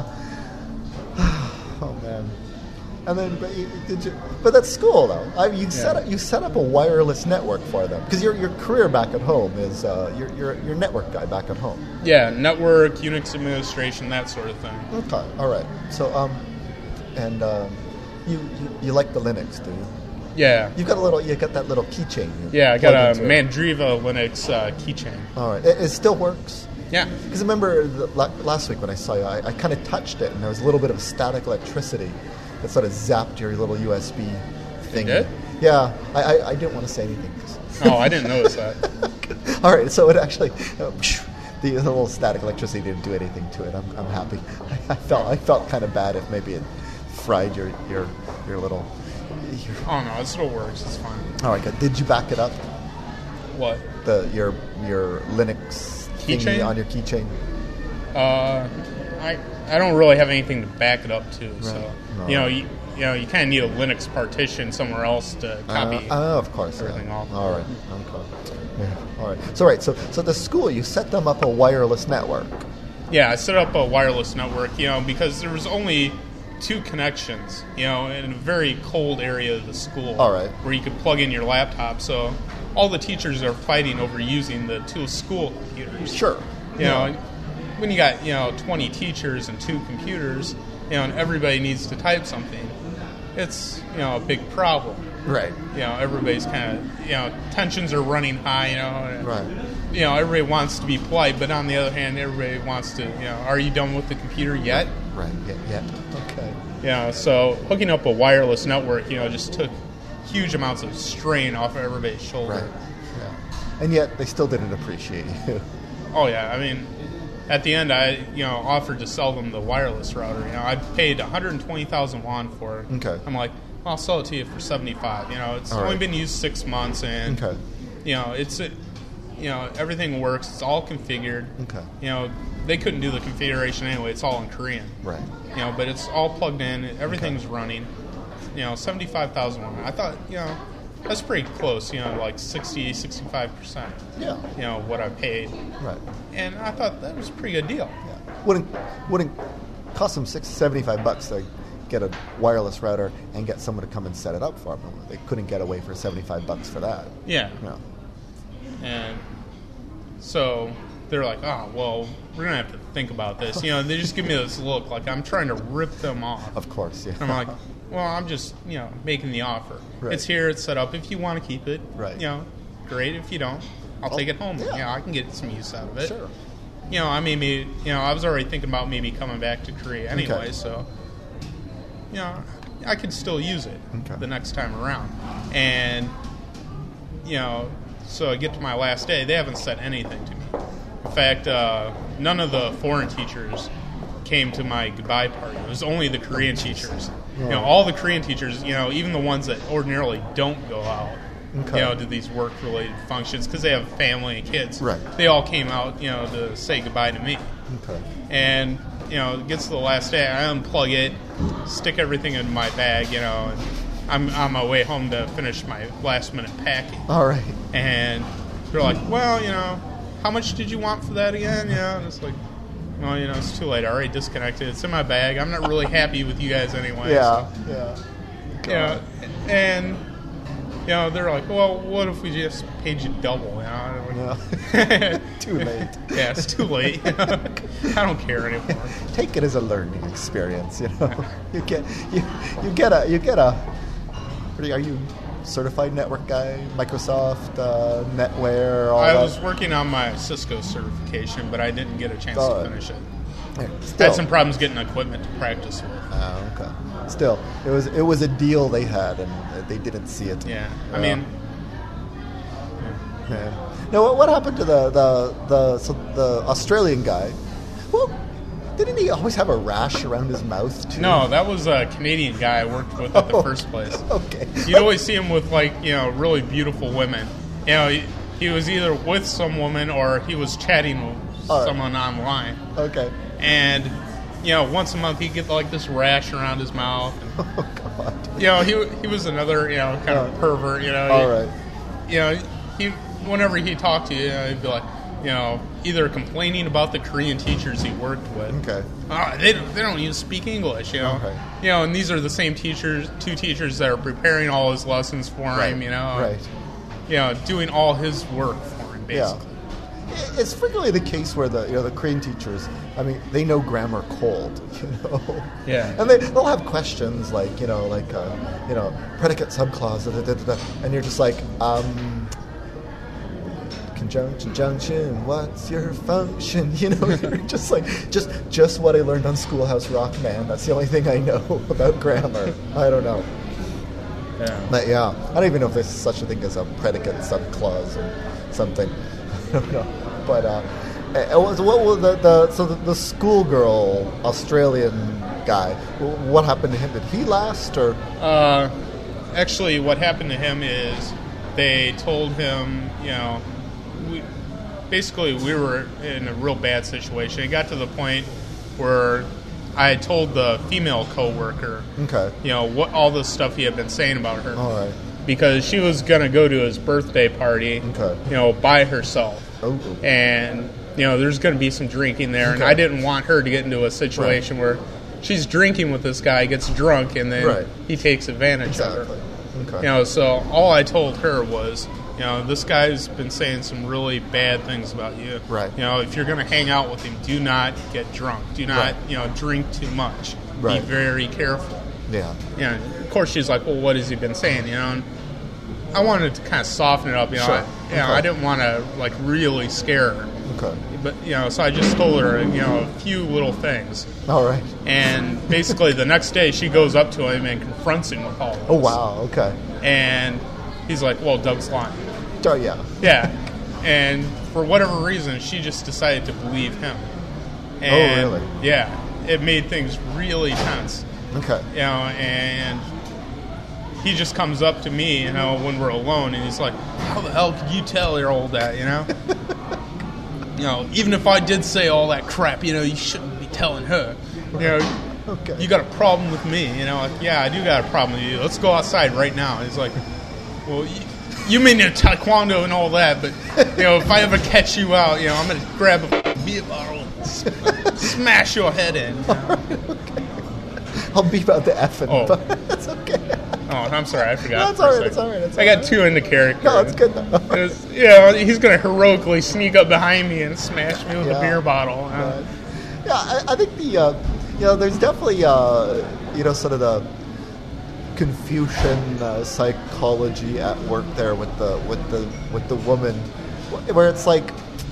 Oh man. And then, but, you, did you, but that's school though. I mean, you set up, you set up a wireless network for them because your your career back at home is uh, you're you're you're a network guy back at home. Yeah, network, Unix administration, that sort of thing. Okay, all right. So um, and um, you, you you like the Linux, do you? Yeah. You've got a little, you got that little keychain. you Yeah, I got plug a into it. Mandriva Linux uh, keychain. All right, it, it still works. Yeah. Because I remember the, la- last week when I saw you, I, I kind of touched it, and there was a little bit of static electricity that sort of zapped your little U S B thing. did? Yeah, I, I, I didn't want to say anything. Oh, I didn't notice that. All right, so it actually, uh, the, the little static electricity didn't do anything to it. I'm, I'm happy. I, I felt I felt kind of bad if maybe it fried your your your little. Your, Oh no, it still works. It's fine. all right, good. Did you back it up? What? The your your Linux thingy Keychain? on your keychain. Uh, I I don't really have anything to back it up to. So No. you know, you, you know, you kind of need a Linux partition somewhere else to copy. Uh, uh, of course. everything yeah. off. All right. Okay. Yeah. All right. So right. So so the school, you set them up a wireless network. Yeah, I set up a wireless network, you know, because there was only two connections, you know, in a very cold area of the school. All right. Where you could plug in your laptop. So all the teachers are fighting over using the two school computers. Sure. You know, and when you got, you know, twenty teachers and two computers, you know, and everybody needs to type something, it's, you know, a big problem. Right. You know, everybody's kind of, you know, tensions are running high, you know. And, Right. You know, everybody wants to be polite, but on the other hand, everybody wants to, you know, are you done with the computer yet? Right. Yeah. Yeah. Okay. You know, so hooking up a wireless network, you know, just took huge amounts of strain off of everybody's shoulder. Right. Yeah. And yet they still didn't appreciate you. Oh, yeah. I mean, at the end, I, you know, offered to sell them the wireless router. You know, I paid one hundred twenty thousand won for it. Okay. I'm like, well, I'll sell it to you for seventy-five. You know, it's All only right. been used six months, and Okay. you know, it's it, you know, everything works. It's all configured. Okay. You know, they couldn't do the configuration anyway. It's all in Korean. Right. You know, but it's all plugged in. Everything's running. You know, seventy-five thousand won. I thought, you know, that's pretty close. You know, like sixty, sixty-five percent. Yeah. You know what I paid, Right. and I thought that was a pretty good deal. Yeah. Wouldn't wouldn't cost them six seventy five bucks to get a wireless router and get someone to come and set it up for them. They couldn't get away for seventy-five bucks for that. Yeah. No. And so they're like, oh, well, we're going to have to think about this. You know, they just give me this look like I'm trying to rip them off. Of course, yeah. I'm like, well, I'm just, you know, making the offer. Right. It's here, it's set up. If you want to keep it, Right. you know, great. If you don't, I'll Oh, take it home. yeah. You know, I can get some use out of it. Sure. You know, I mean, maybe, you know, I was already thinking about maybe coming back to Korea anyway, Okay. so, you know, I could still use it Okay. the next time around. And, you know, so I get to my last day, they haven't said anything to me. In fact, uh, none of the foreign teachers came to my goodbye party. It was only the Korean teachers. You know, all the Korean teachers, you know, even the ones that ordinarily don't go out, Okay. you know, to these work-related functions because they have family and kids. Right. They all came out, you know, to say goodbye to me. Okay. And, you know, it gets to the last day, I unplug it, stick everything in my bag, you know, and I'm on my way home to finish my last-minute packing. All right. And they're like, well, you know, how much did you want for that again? You know, and it's like, well, you know, it's too late. I already disconnected. It's in my bag. I'm not really happy with you guys anyway. Yeah, yeah. You know, and, you know, they're like, well, what if we just paid you double? You know? Yeah. Too late. Yeah, it's too late. I don't care anymore. Take it as a learning experience, you know. You get you, you get a you get a what are you, are you certified network guy? Microsoft, uh, NetWare, all I that? was working on my Cisco certification, but I didn't get a chance Oh. to finish it. Yeah, I still. had some problems getting equipment to practice with. Oh, okay. Still, it was it was a deal they had, and they didn't see it. Yeah, I Uh, mean, yeah. Now, what, what happened to the the the so the Australian guy? Well, didn't he always have a rash around his mouth too? no, that was a Canadian guy I worked with at the Oh, first place. Okay. You'd always see him with, like, you know, really beautiful women. You know, he, he was either with some woman or he was chatting with All right. someone online. Okay. And, you know, once a month he'd get, like, this rash around his mouth. And, Oh God. you know, he he was another, you know, kind of Yeah. pervert, you know. All He- right. You know, he whenever he talked to you, you know, he'd be like, you know, either complaining about the Korean teachers he worked with. Okay. Ah, they don't, they don't even speak English, you know. Okay. You know, and these are the same teachers, two teachers that are preparing all his lessons for him, Right. you know. Right. You know, doing all his work for him, basically. Yeah. It's frequently the case where the you know the Korean teachers, I mean, they know grammar cold, you know. Yeah. And they they'll have questions like you know like uh, you know predicate subclause, da, da, da, da, and you're just like um. Conjunction, junction. What's your function? You know, you're just like just just what I learned on Schoolhouse Rock, man. That's the only thing I know about grammar. I don't know. Yeah. But yeah, I don't even know if there's such a thing as a predicate subclause or something. I don't know. But uh, uh, what was what was the, the so the, the schoolgirl Australian guy? wh- What happened to him? Did he last or? Uh, actually, what happened to him is they told him, you know, we, basically we were in a real bad situation. It got to the point where I had told the female coworker, Okay. you know, what all the stuff he had been saying about her. All right. Because she was going to go to his birthday party, Okay. you know, by herself. Oh. And, you know, there's going to be some drinking there. And Okay. I didn't want her to get into a situation where she's drinking with this guy, gets drunk, and then Right. he takes advantage Exactly. of her. Okay. You know, so all I told her was, you know, this guy's been saying some really bad things about you. Right. You know, if you're going to hang out with him, do not get drunk. Do not, Right. you know, drink too much. Right. Be very careful. Yeah. You know, of course, she's like, well, what has he been saying? You know, and I wanted to kind of soften it up. You know, Sure. I, you know, Okay. I didn't want to like really scare her, Okay. but you know, so I just told her, you know, a few little things, All right. and basically the next day she goes up to him and confronts him with all this. Oh wow. Okay. And he's like, well, Doug's lying. Oh yeah. Yeah, and for whatever reason, she just decided to believe him. And, Oh, really? Yeah, it made things really tense. Okay. You know, and he just comes up to me, you know, when we're alone, and he's like, how the hell could you tell your old that, you know? You know, even if I did say all that crap, you know, you shouldn't be telling her. You know, Okay. you got a problem with me, you know? Like, yeah, I do got a problem with you. Let's go outside right now. He's like, well, you, you may know taekwondo and all that, but, you know, if I ever catch you out, you know, I'm going to grab a beer bottle and s- smash your head in. You know? I'll beep out the effing, Oh. but that's okay. Oh, I'm sorry, I forgot. No, it's for a all right, second. it's all right, it's I all got right. too into character. No, it's good though. It was- you know, he's going to heroically sneak up behind me and smash me with Yeah. a beer bottle. Uh, Uh, yeah, I, I think the uh, you know there's definitely uh, you know sort of the Confucian uh, psychology at work there with the with the with the woman, where it's like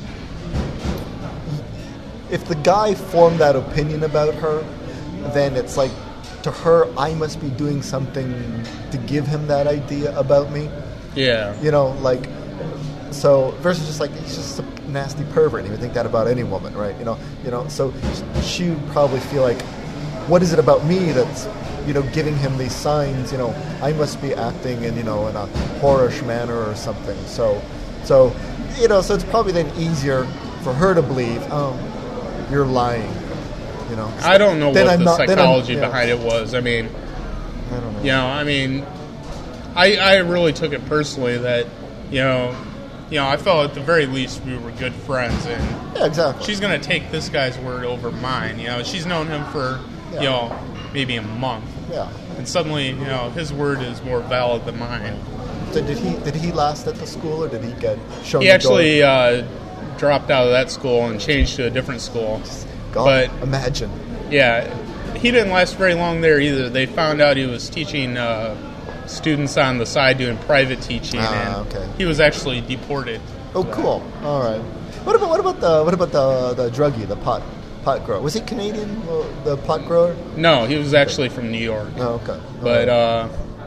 if the guy formed that opinion about her, then it's like to her I must be doing something to give him that idea about me. yeah. You know, like, so versus just like he's just a nasty pervert. And you would think that about any woman, right? You know, you know. So she would probably feel like, what is it about me that's, you know, giving him these signs? You know, I must be acting in, you know, in a whorish manner or something. So, so, you know, so it's probably then easier for her to believe, oh, you're lying. You know. I don't know Then what I'm the not- then I'm- psychology yeah. behind it was. I mean, I don't know. you know, I mean, I I really took it personally that, you know, you know, I felt at the very least we were good friends, and Yeah, exactly. she's gonna take this guy's word over mine. You know, she's known him for, Yeah. you know, maybe a month, Yeah. and suddenly, you know, his word is more valid than mine. So did he did he last at the school or did he get shown? He the actually door? uh, dropped out of that school and changed to a different school. God, But imagine. yeah, he didn't last very long there either. They found out he was teaching uh, students on the side doing private teaching, Ah, and okay. he was actually deported. Oh, cool. All right. What about what about the what about the the druggie, the pot pot grower? Was he Canadian? uh, The pot grower? No, he was actually from New York. Oh, okay. But All uh,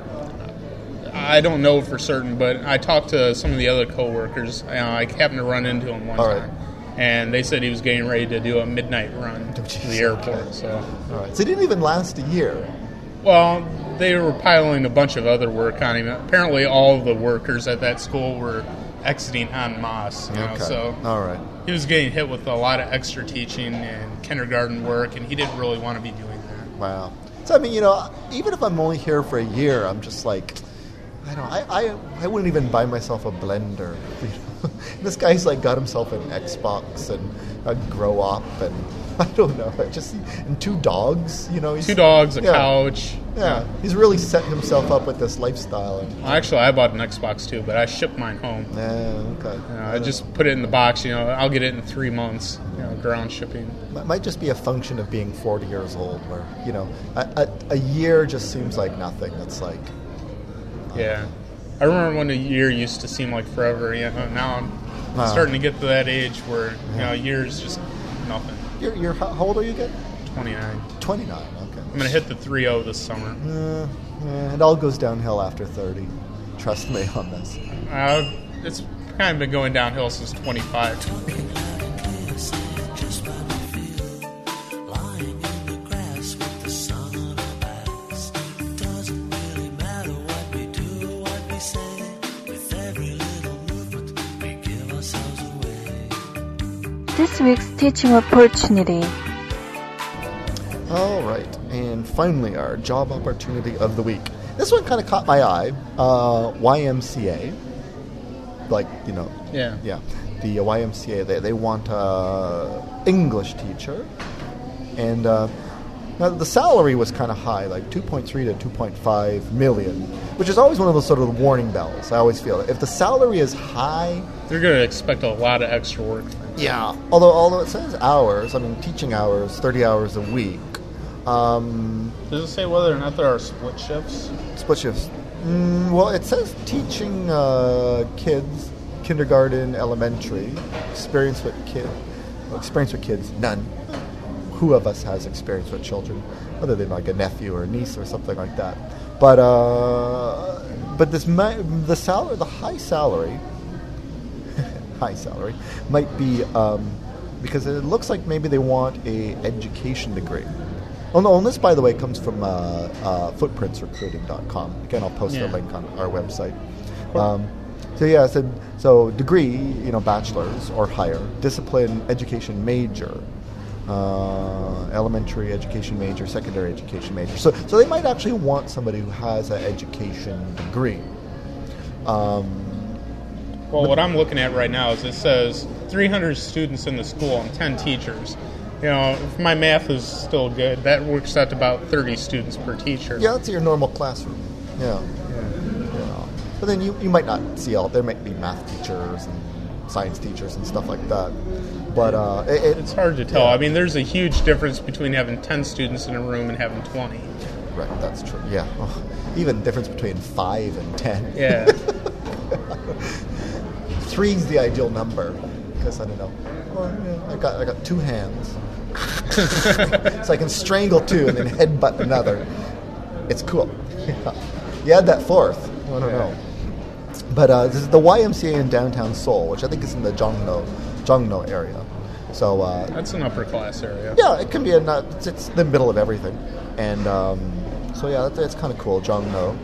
I don't know for certain. But I talked to some of the other coworkers. You know, I happened to run into him one All right. time, and they said he was getting ready to do a midnight run to jeez, the airport. okay. So, all right. So it didn't even last a year. well, they were piling a bunch of other work on him. Apparently, all of the workers at that school were exiting en masse. You know, Okay. so All right. he was getting hit with a lot of extra teaching and kindergarten work, and he didn't really want to be doing that. Wow. So I mean, you know, even if I'm only here for a year, I'm just like, I don't. I I, I wouldn't even buy myself a blender. You know? This guy's like got himself an Xbox and a grow up and I don't know. I just and two dogs. You know, he's, Two dogs, a yeah, couch. Yeah, he's really set himself up with this lifestyle. And, Well, actually, I bought an Xbox too, but I shipped mine home. yeah, okay. You know, I just put it in the box. You know, I'll get it in three months. You know, ground shipping. It might just be a function of being forty years old, where you know, a, a, a year just seems like nothing. It's like, Yeah, I remember when a year used to seem like forever. You know, now I'm Wow. starting to get to that age where you know, a year is just nothing. you're, you're how how old are you again? twenty-nine. twenty-nine. Okay. I'm gonna hit the three oh this summer. Uh, yeah, it all goes downhill after thirty. Trust me on this. Uh, it's kind of been going downhill since twenty-five. This week's teaching opportunity. All right, and finally, our job opportunity of the week. This one kind of caught my eye. Uh, Y M C A, like you know, Yeah. yeah, the Y M C A. They they want a English teacher, and uh, now the salary was kind of high, like two point three to two point five million, which is always one of those sort of warning bells. I always feel if the salary is high. They're gonna expect a lot of extra work. Yeah. Although although it says hours, I mean teaching hours, thirty hours a week. Um, Does it say whether or not there are split shifts? split shifts. Mm, well, it says teaching uh, kids, kindergarten, elementary. Experience with kid, well, experience with kids, none. Who of us has experience with children, other than like a nephew or a niece or something like that? But uh, but this mi- the salary, the high salary. high salary might be um, because it looks like maybe they want a education degree. Oh no, and this, by the way, comes from uh, uh, footprints recruiting dot com. Again, I'll post Yeah. a link on our website. Um, so yeah, so, so degree, you know, bachelor's or higher, discipline, education major, uh, elementary education major, secondary education major. So, so they might actually want somebody who has an education degree. Um, Well, what I'm looking at right now is it says three hundred students in the school and ten teachers. you know, if my math is still good, that works out to about thirty students per teacher. Yeah, that's your normal classroom. Yeah. Yeah. But then you, you might not see all, there might be math teachers and science teachers and stuff like that. But uh, it, it, It's hard to tell. yeah. I mean, there's a huge difference between having ten students in a room and having twenty. Right, that's true. Yeah. Oh, even difference between five and ten. Yeah. Three's the ideal number. Because I don't know. Well, yeah, I got I got two hands. So I can strangle two and then headbutt another. It's cool. Yeah. You add that fourth. I don't know. But uh, this is the Y M C A in downtown Seoul, which I think is in the Jongno, Jongno area. So uh, That's an upper class area. yeah, it can be a not. It's, it's the middle of everything, and um, so yeah, that's, that's kind of cool. Jongno.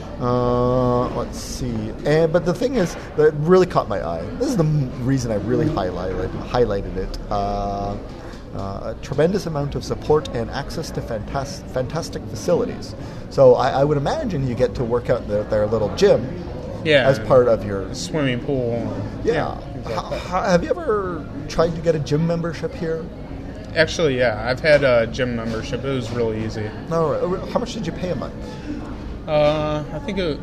Uh, let's see. And but the thing is that really caught my eye. This is the m- reason I really highlighted highlighted it. Uh, uh, a tremendous amount of support and access to fantastic fantastic facilities. So I, I would imagine you get to work out their, their little gym Yeah. as part of your Swimming pool. yeah. things How, like that. how, have you ever tried to get a gym membership here? Actually, yeah, I've had a gym membership. It was really easy. No. How much did you pay a month? Uh, I think it,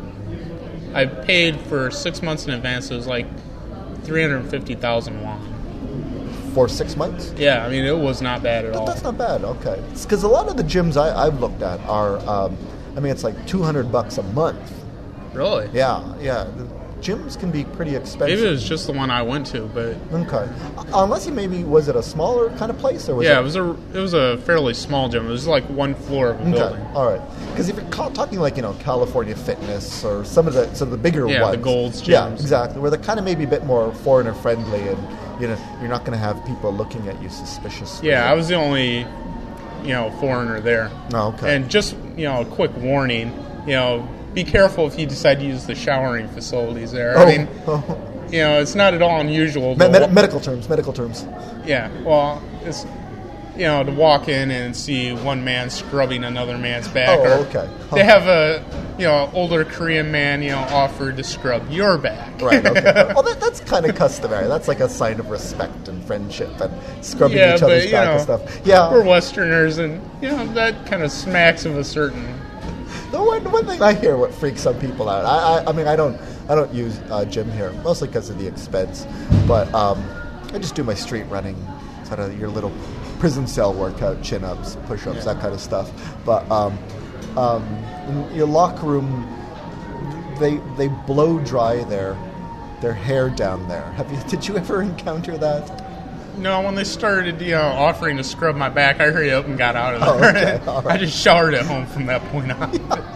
I paid for six months in advance. It was like three hundred fifty thousand won. For six months? Yeah, I mean, it was not bad at But all. that's not bad. Okay, because a lot of the gyms I, I've looked at are, um, I mean, it's like two hundred bucks a month. Really? Yeah, yeah. The gyms can be pretty expensive. Maybe it was just the one I went to, but Okay, Uh, unless you maybe was it a smaller kind of place or was yeah, it? it was a it was a fairly small gym. It was like one floor of a Okay, building. all right. Because if you're ca- talking like you know California Fitness or some of the some of the bigger Yeah, the ones, Gold's yeah, gyms. exactly, where they're kind of maybe a bit more foreigner friendly, and you know you're not going to have people looking at you suspiciously. Yeah, I was the only, you know, foreigner there. Oh, okay. And just, you know, a quick warning, you know, be careful if you decide to use the showering facilities there. Oh, I mean, oh. you know, it's not at all unusual. Me- to med- wa- medical terms, medical terms. Yeah, well, it's, you know, to walk in and see one man scrubbing another man's back. Oh, or okay. They have a, you know, older Korean man, you know, offer to scrub your back. Right. Okay. Well, that, that's kind of customary. That's like a sign of respect and friendship and scrubbing Yeah, each other's but, you back know, and stuff. Yeah. We're Westerners, and, you know, that kind of smacks of a certain... The one, one thing I hear what freaks some people out. I, I, I mean, I don't, I don't use uh, gym here mostly because of the expense, but um, I just do my street running, sort of your little prison cell workout, chin ups, push ups, that kind of stuff. But um, um, in your locker room, they they blow dry their their hair down there. Have you? Did you ever encounter that? No, when they started, you know, offering to scrub my back, I hurried up and got out of Oh, there. okay, all right. I just showered at home from that point on.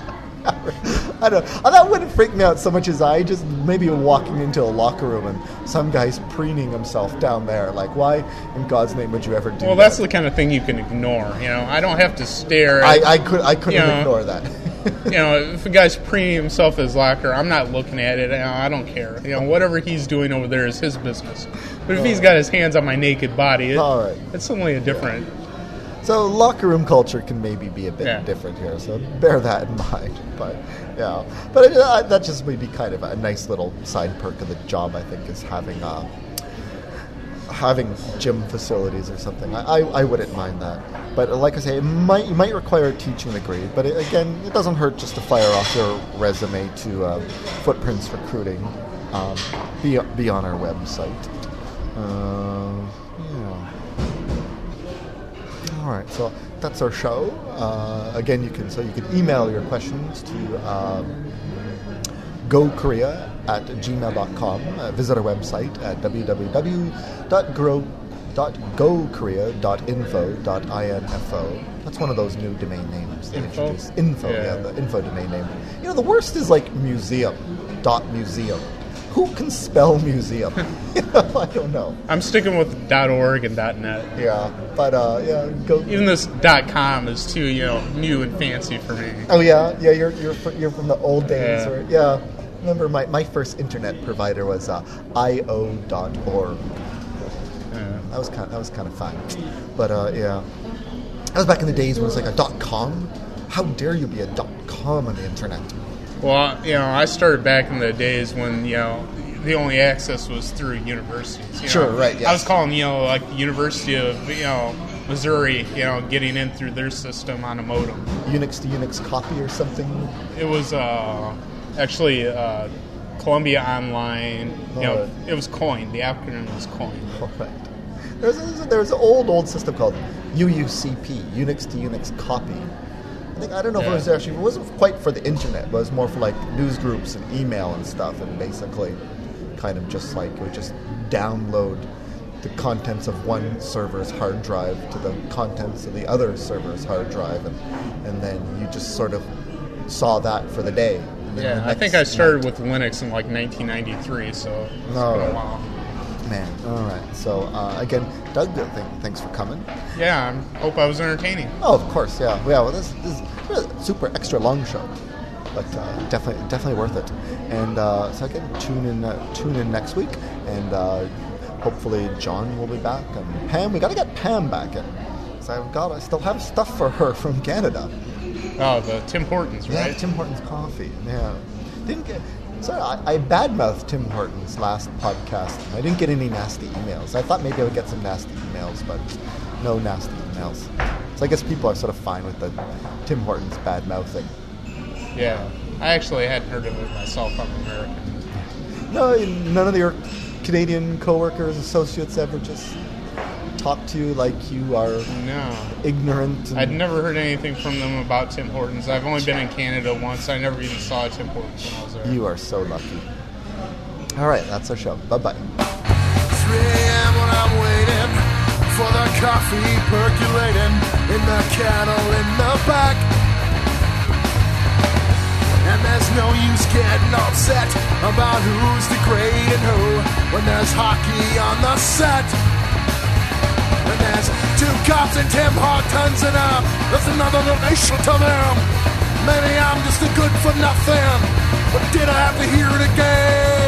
I don't. uh, That wouldn't freak me out so much as I just maybe walking into a locker room and some guy's preening himself down there. Like, why in God's name would you ever do Well, that? that's the kind of thing you can ignore. You know, I don't have to stare. At, I, I could. I couldn't you know, ignore that. you know, if a guy's preening himself in his locker, I'm not looking at it. You know, I don't care. You know, whatever he's doing over there is his business. But if he's got his hands on my naked body, it, All right. it's only a different. So locker room culture can maybe be a bit Yeah. different here. So bear that in mind. But yeah, but it, uh, that just may be kind of a nice little side perk of the job. I think is having uh, having gym facilities or something. I, I, I wouldn't mind that. But like I say, it might you might require a teaching degree. But it, again, it doesn't hurt just to fire off your resume to uh, Footprints Recruiting. Um, be be on our website. Uh, yeah. All right, so that's our show. Uh, again, you can so you can email your questions to um, gokorea at gmail dot com. Uh, visit our website at w w w dot go korea dot info dot info. That's one of those new domain names they Info? introduced. Info, yeah. Yeah. the info domain name. You know, the worst is like museum dot museum. Who can spell museum? You know, I don't know. I'm sticking with .org and .net. Yeah, but uh, yeah, go. Even this .com is too, you know, new and fancy for me. Oh yeah, yeah. You're you're fr- you're from the old days, Yeah. right? Yeah. Remember, my, my first internet provider was uh, I O dot org. Yeah. That was kind that was kind of fun. But uh, yeah, that was back in the days when it was like a dot com. How dare you be a dot com on the internet? Well, you know, I started back in the days when, you know, the only access was through universities. You Sure, know? right, yes. I was calling, you know, like the University of, you know, Missouri, you know, getting in through their system on a modem. Unix to Unix copy or something? It was uh, actually uh, Columbia Online. You know, Alright. it was COIN. The acronym was COIN. All right. There's a, there's an old, old system called U U C P, Unix to Unix copy. I think, I don't know if it Yeah. was actually, it wasn't quite for the internet, but it was more for like news groups and email and stuff, and basically kind of just like, it would just download the contents of one server's hard drive to the contents of the other server's hard drive, and, and then you just sort of saw that for the day. And then Yeah, the I next think I started night- with Linux in like nineteen ninety-three, so it's Oh. been a while. Man, all right. So uh, again, Doug, th- thanks for coming. Yeah, I hope I was entertaining. Oh, of course, yeah, yeah. Well, this, this is really a super extra long show, but uh, definitely, definitely worth it. And uh, so again, tune in, uh, tune in next week, and uh, hopefully John will be back, and Pam. We got to get Pam back in. So I've got, I still have stuff for her from Canada. Oh, the Tim Hortons, Yeah, right? Tim Hortons coffee. Yeah, didn't get. Sorry, I, I badmouthed Tim Hortons last podcast. I didn't get any nasty emails. I thought maybe I would get some nasty emails, but no nasty emails. So I guess people are sort of fine with the Tim Hortons badmouthing. Yeah. I actually hadn't heard of it myself. I'm American. No, none of your Canadian coworkers, associates ever just talk to you like you are No. ignorant. And I'd never heard anything from them about Tim Hortons. I've only been in Canada once. I never even saw a Tim Hortons when I was there. You are so lucky. All right, that's our show. Bye-bye. three a.m. when I'm waiting for the coffee percolating in the kettle in the back. And there's no use getting upset about who's the great and who when there's hockey on the set. And there's two cops and Tim Hortons and uh, there's another donation to them. Maybe I'm just a good for nothing, but did I have to hear it again?